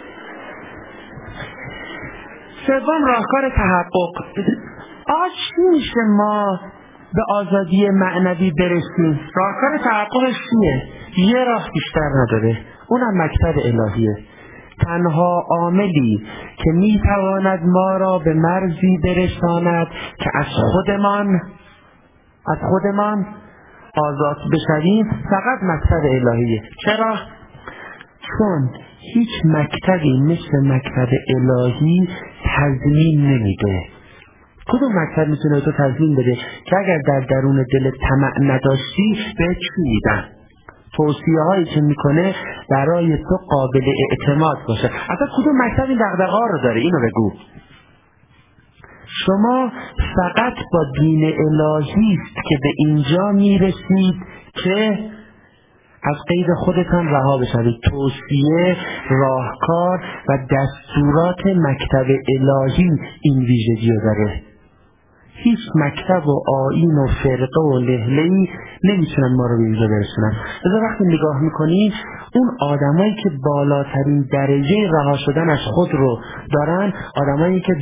سوم راهکار تحقق. چی میشه ما به آزادی معنوی برسیم؟ راهکار تحققش چیه؟ یه راه بیشتر نداره، اونم مکتب الهیه. تنها عاملی که میتواند ما را به مرزی برساند که از خودمان آزاد بشویم فقط مکتب الهیه. چرا؟ چون هیچ مکتبی مثل مکتب الهی تضمین نمیده. کدوم مکتب میتونه تو تضمین بده که اگر در درون دل طمع نداشتی بهت چی میدن؟ توصیه هایی که میکنه برای تو قابل اعتماد باشه. اصلا کدوم مکتب این دغدغه‌ها رو داره؟ اینو بگو. شما فقط با دین الهی است که به اینجا میرسید که از قید خودتان رها بشوید. توصیه، راهکار و دستورات مکتب الهی این ویژگی رو داره. هیچ مکتب و آیین و فرقه و لهله‌ای نمیتونن ما رو به اینجا برسونن. لذا وقتی نگاه میکنی اون آدمایی که بالاترین درجه رها شدن از خود رو دارن، آدمایی که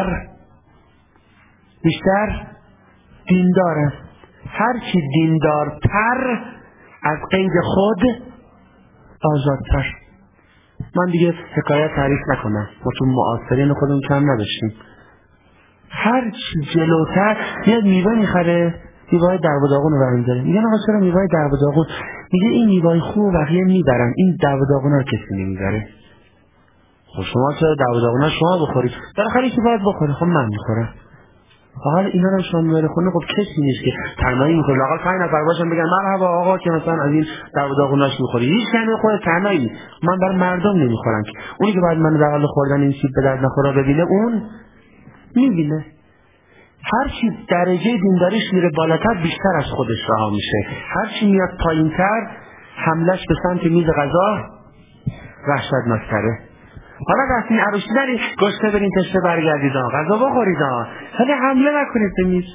بیشتر دیندارن. هرچی دیندارتر از قید خود آزادتر. من دیگه حکایت تعریف نکنم، ما تو معاصرین خودمون کم نداشتیم. هر چی جلوتر میاد میوه میخره، میوه درب و داغون رو برمی‌داره. میگن آقا چرا میوه درب و داغون؟ میگه این میوه خوب بقیه میبرن، این درب و داغون رو کسی نمیبره. خب شما چرا درب و داغون رو شما بخورید؟ بالاخره کی باید بخوره؟ خب من میخورم. حالا اینا رو شام میاره خونه. خب کسی نیست که تنهایی میخوره. لااقل 5 نفر باشن بگن مرحبا آقا که مثلا از این دو داغوناش میخوری. هیچ کمی خود تنهایی. من برای مردم نمیخورم که اونی که بعد من در حال خوردن این سیب به درد نخوره ببینه اون میبینه. هر چی درجه دینداریش میره بالاتر بیشتر از خودش رها میشه. هر چی میاد پایینتر حملش به سمت میز غذا وحشتناک‌تره. حالا رسمی عروسی نری گشته برین تشته برگردید غذا بخورید ولی حمله نکنید به میز.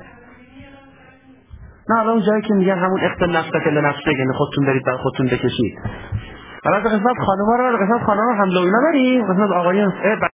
نه حالا اون جایی که میگن همون اختل نفسک لنفسک یعنی خودتون برید بر خودتون بکشید. حالا قسمت خانم‌ها رو قسمت خانم‌ها حمله و اینا بریم قسمت آقایان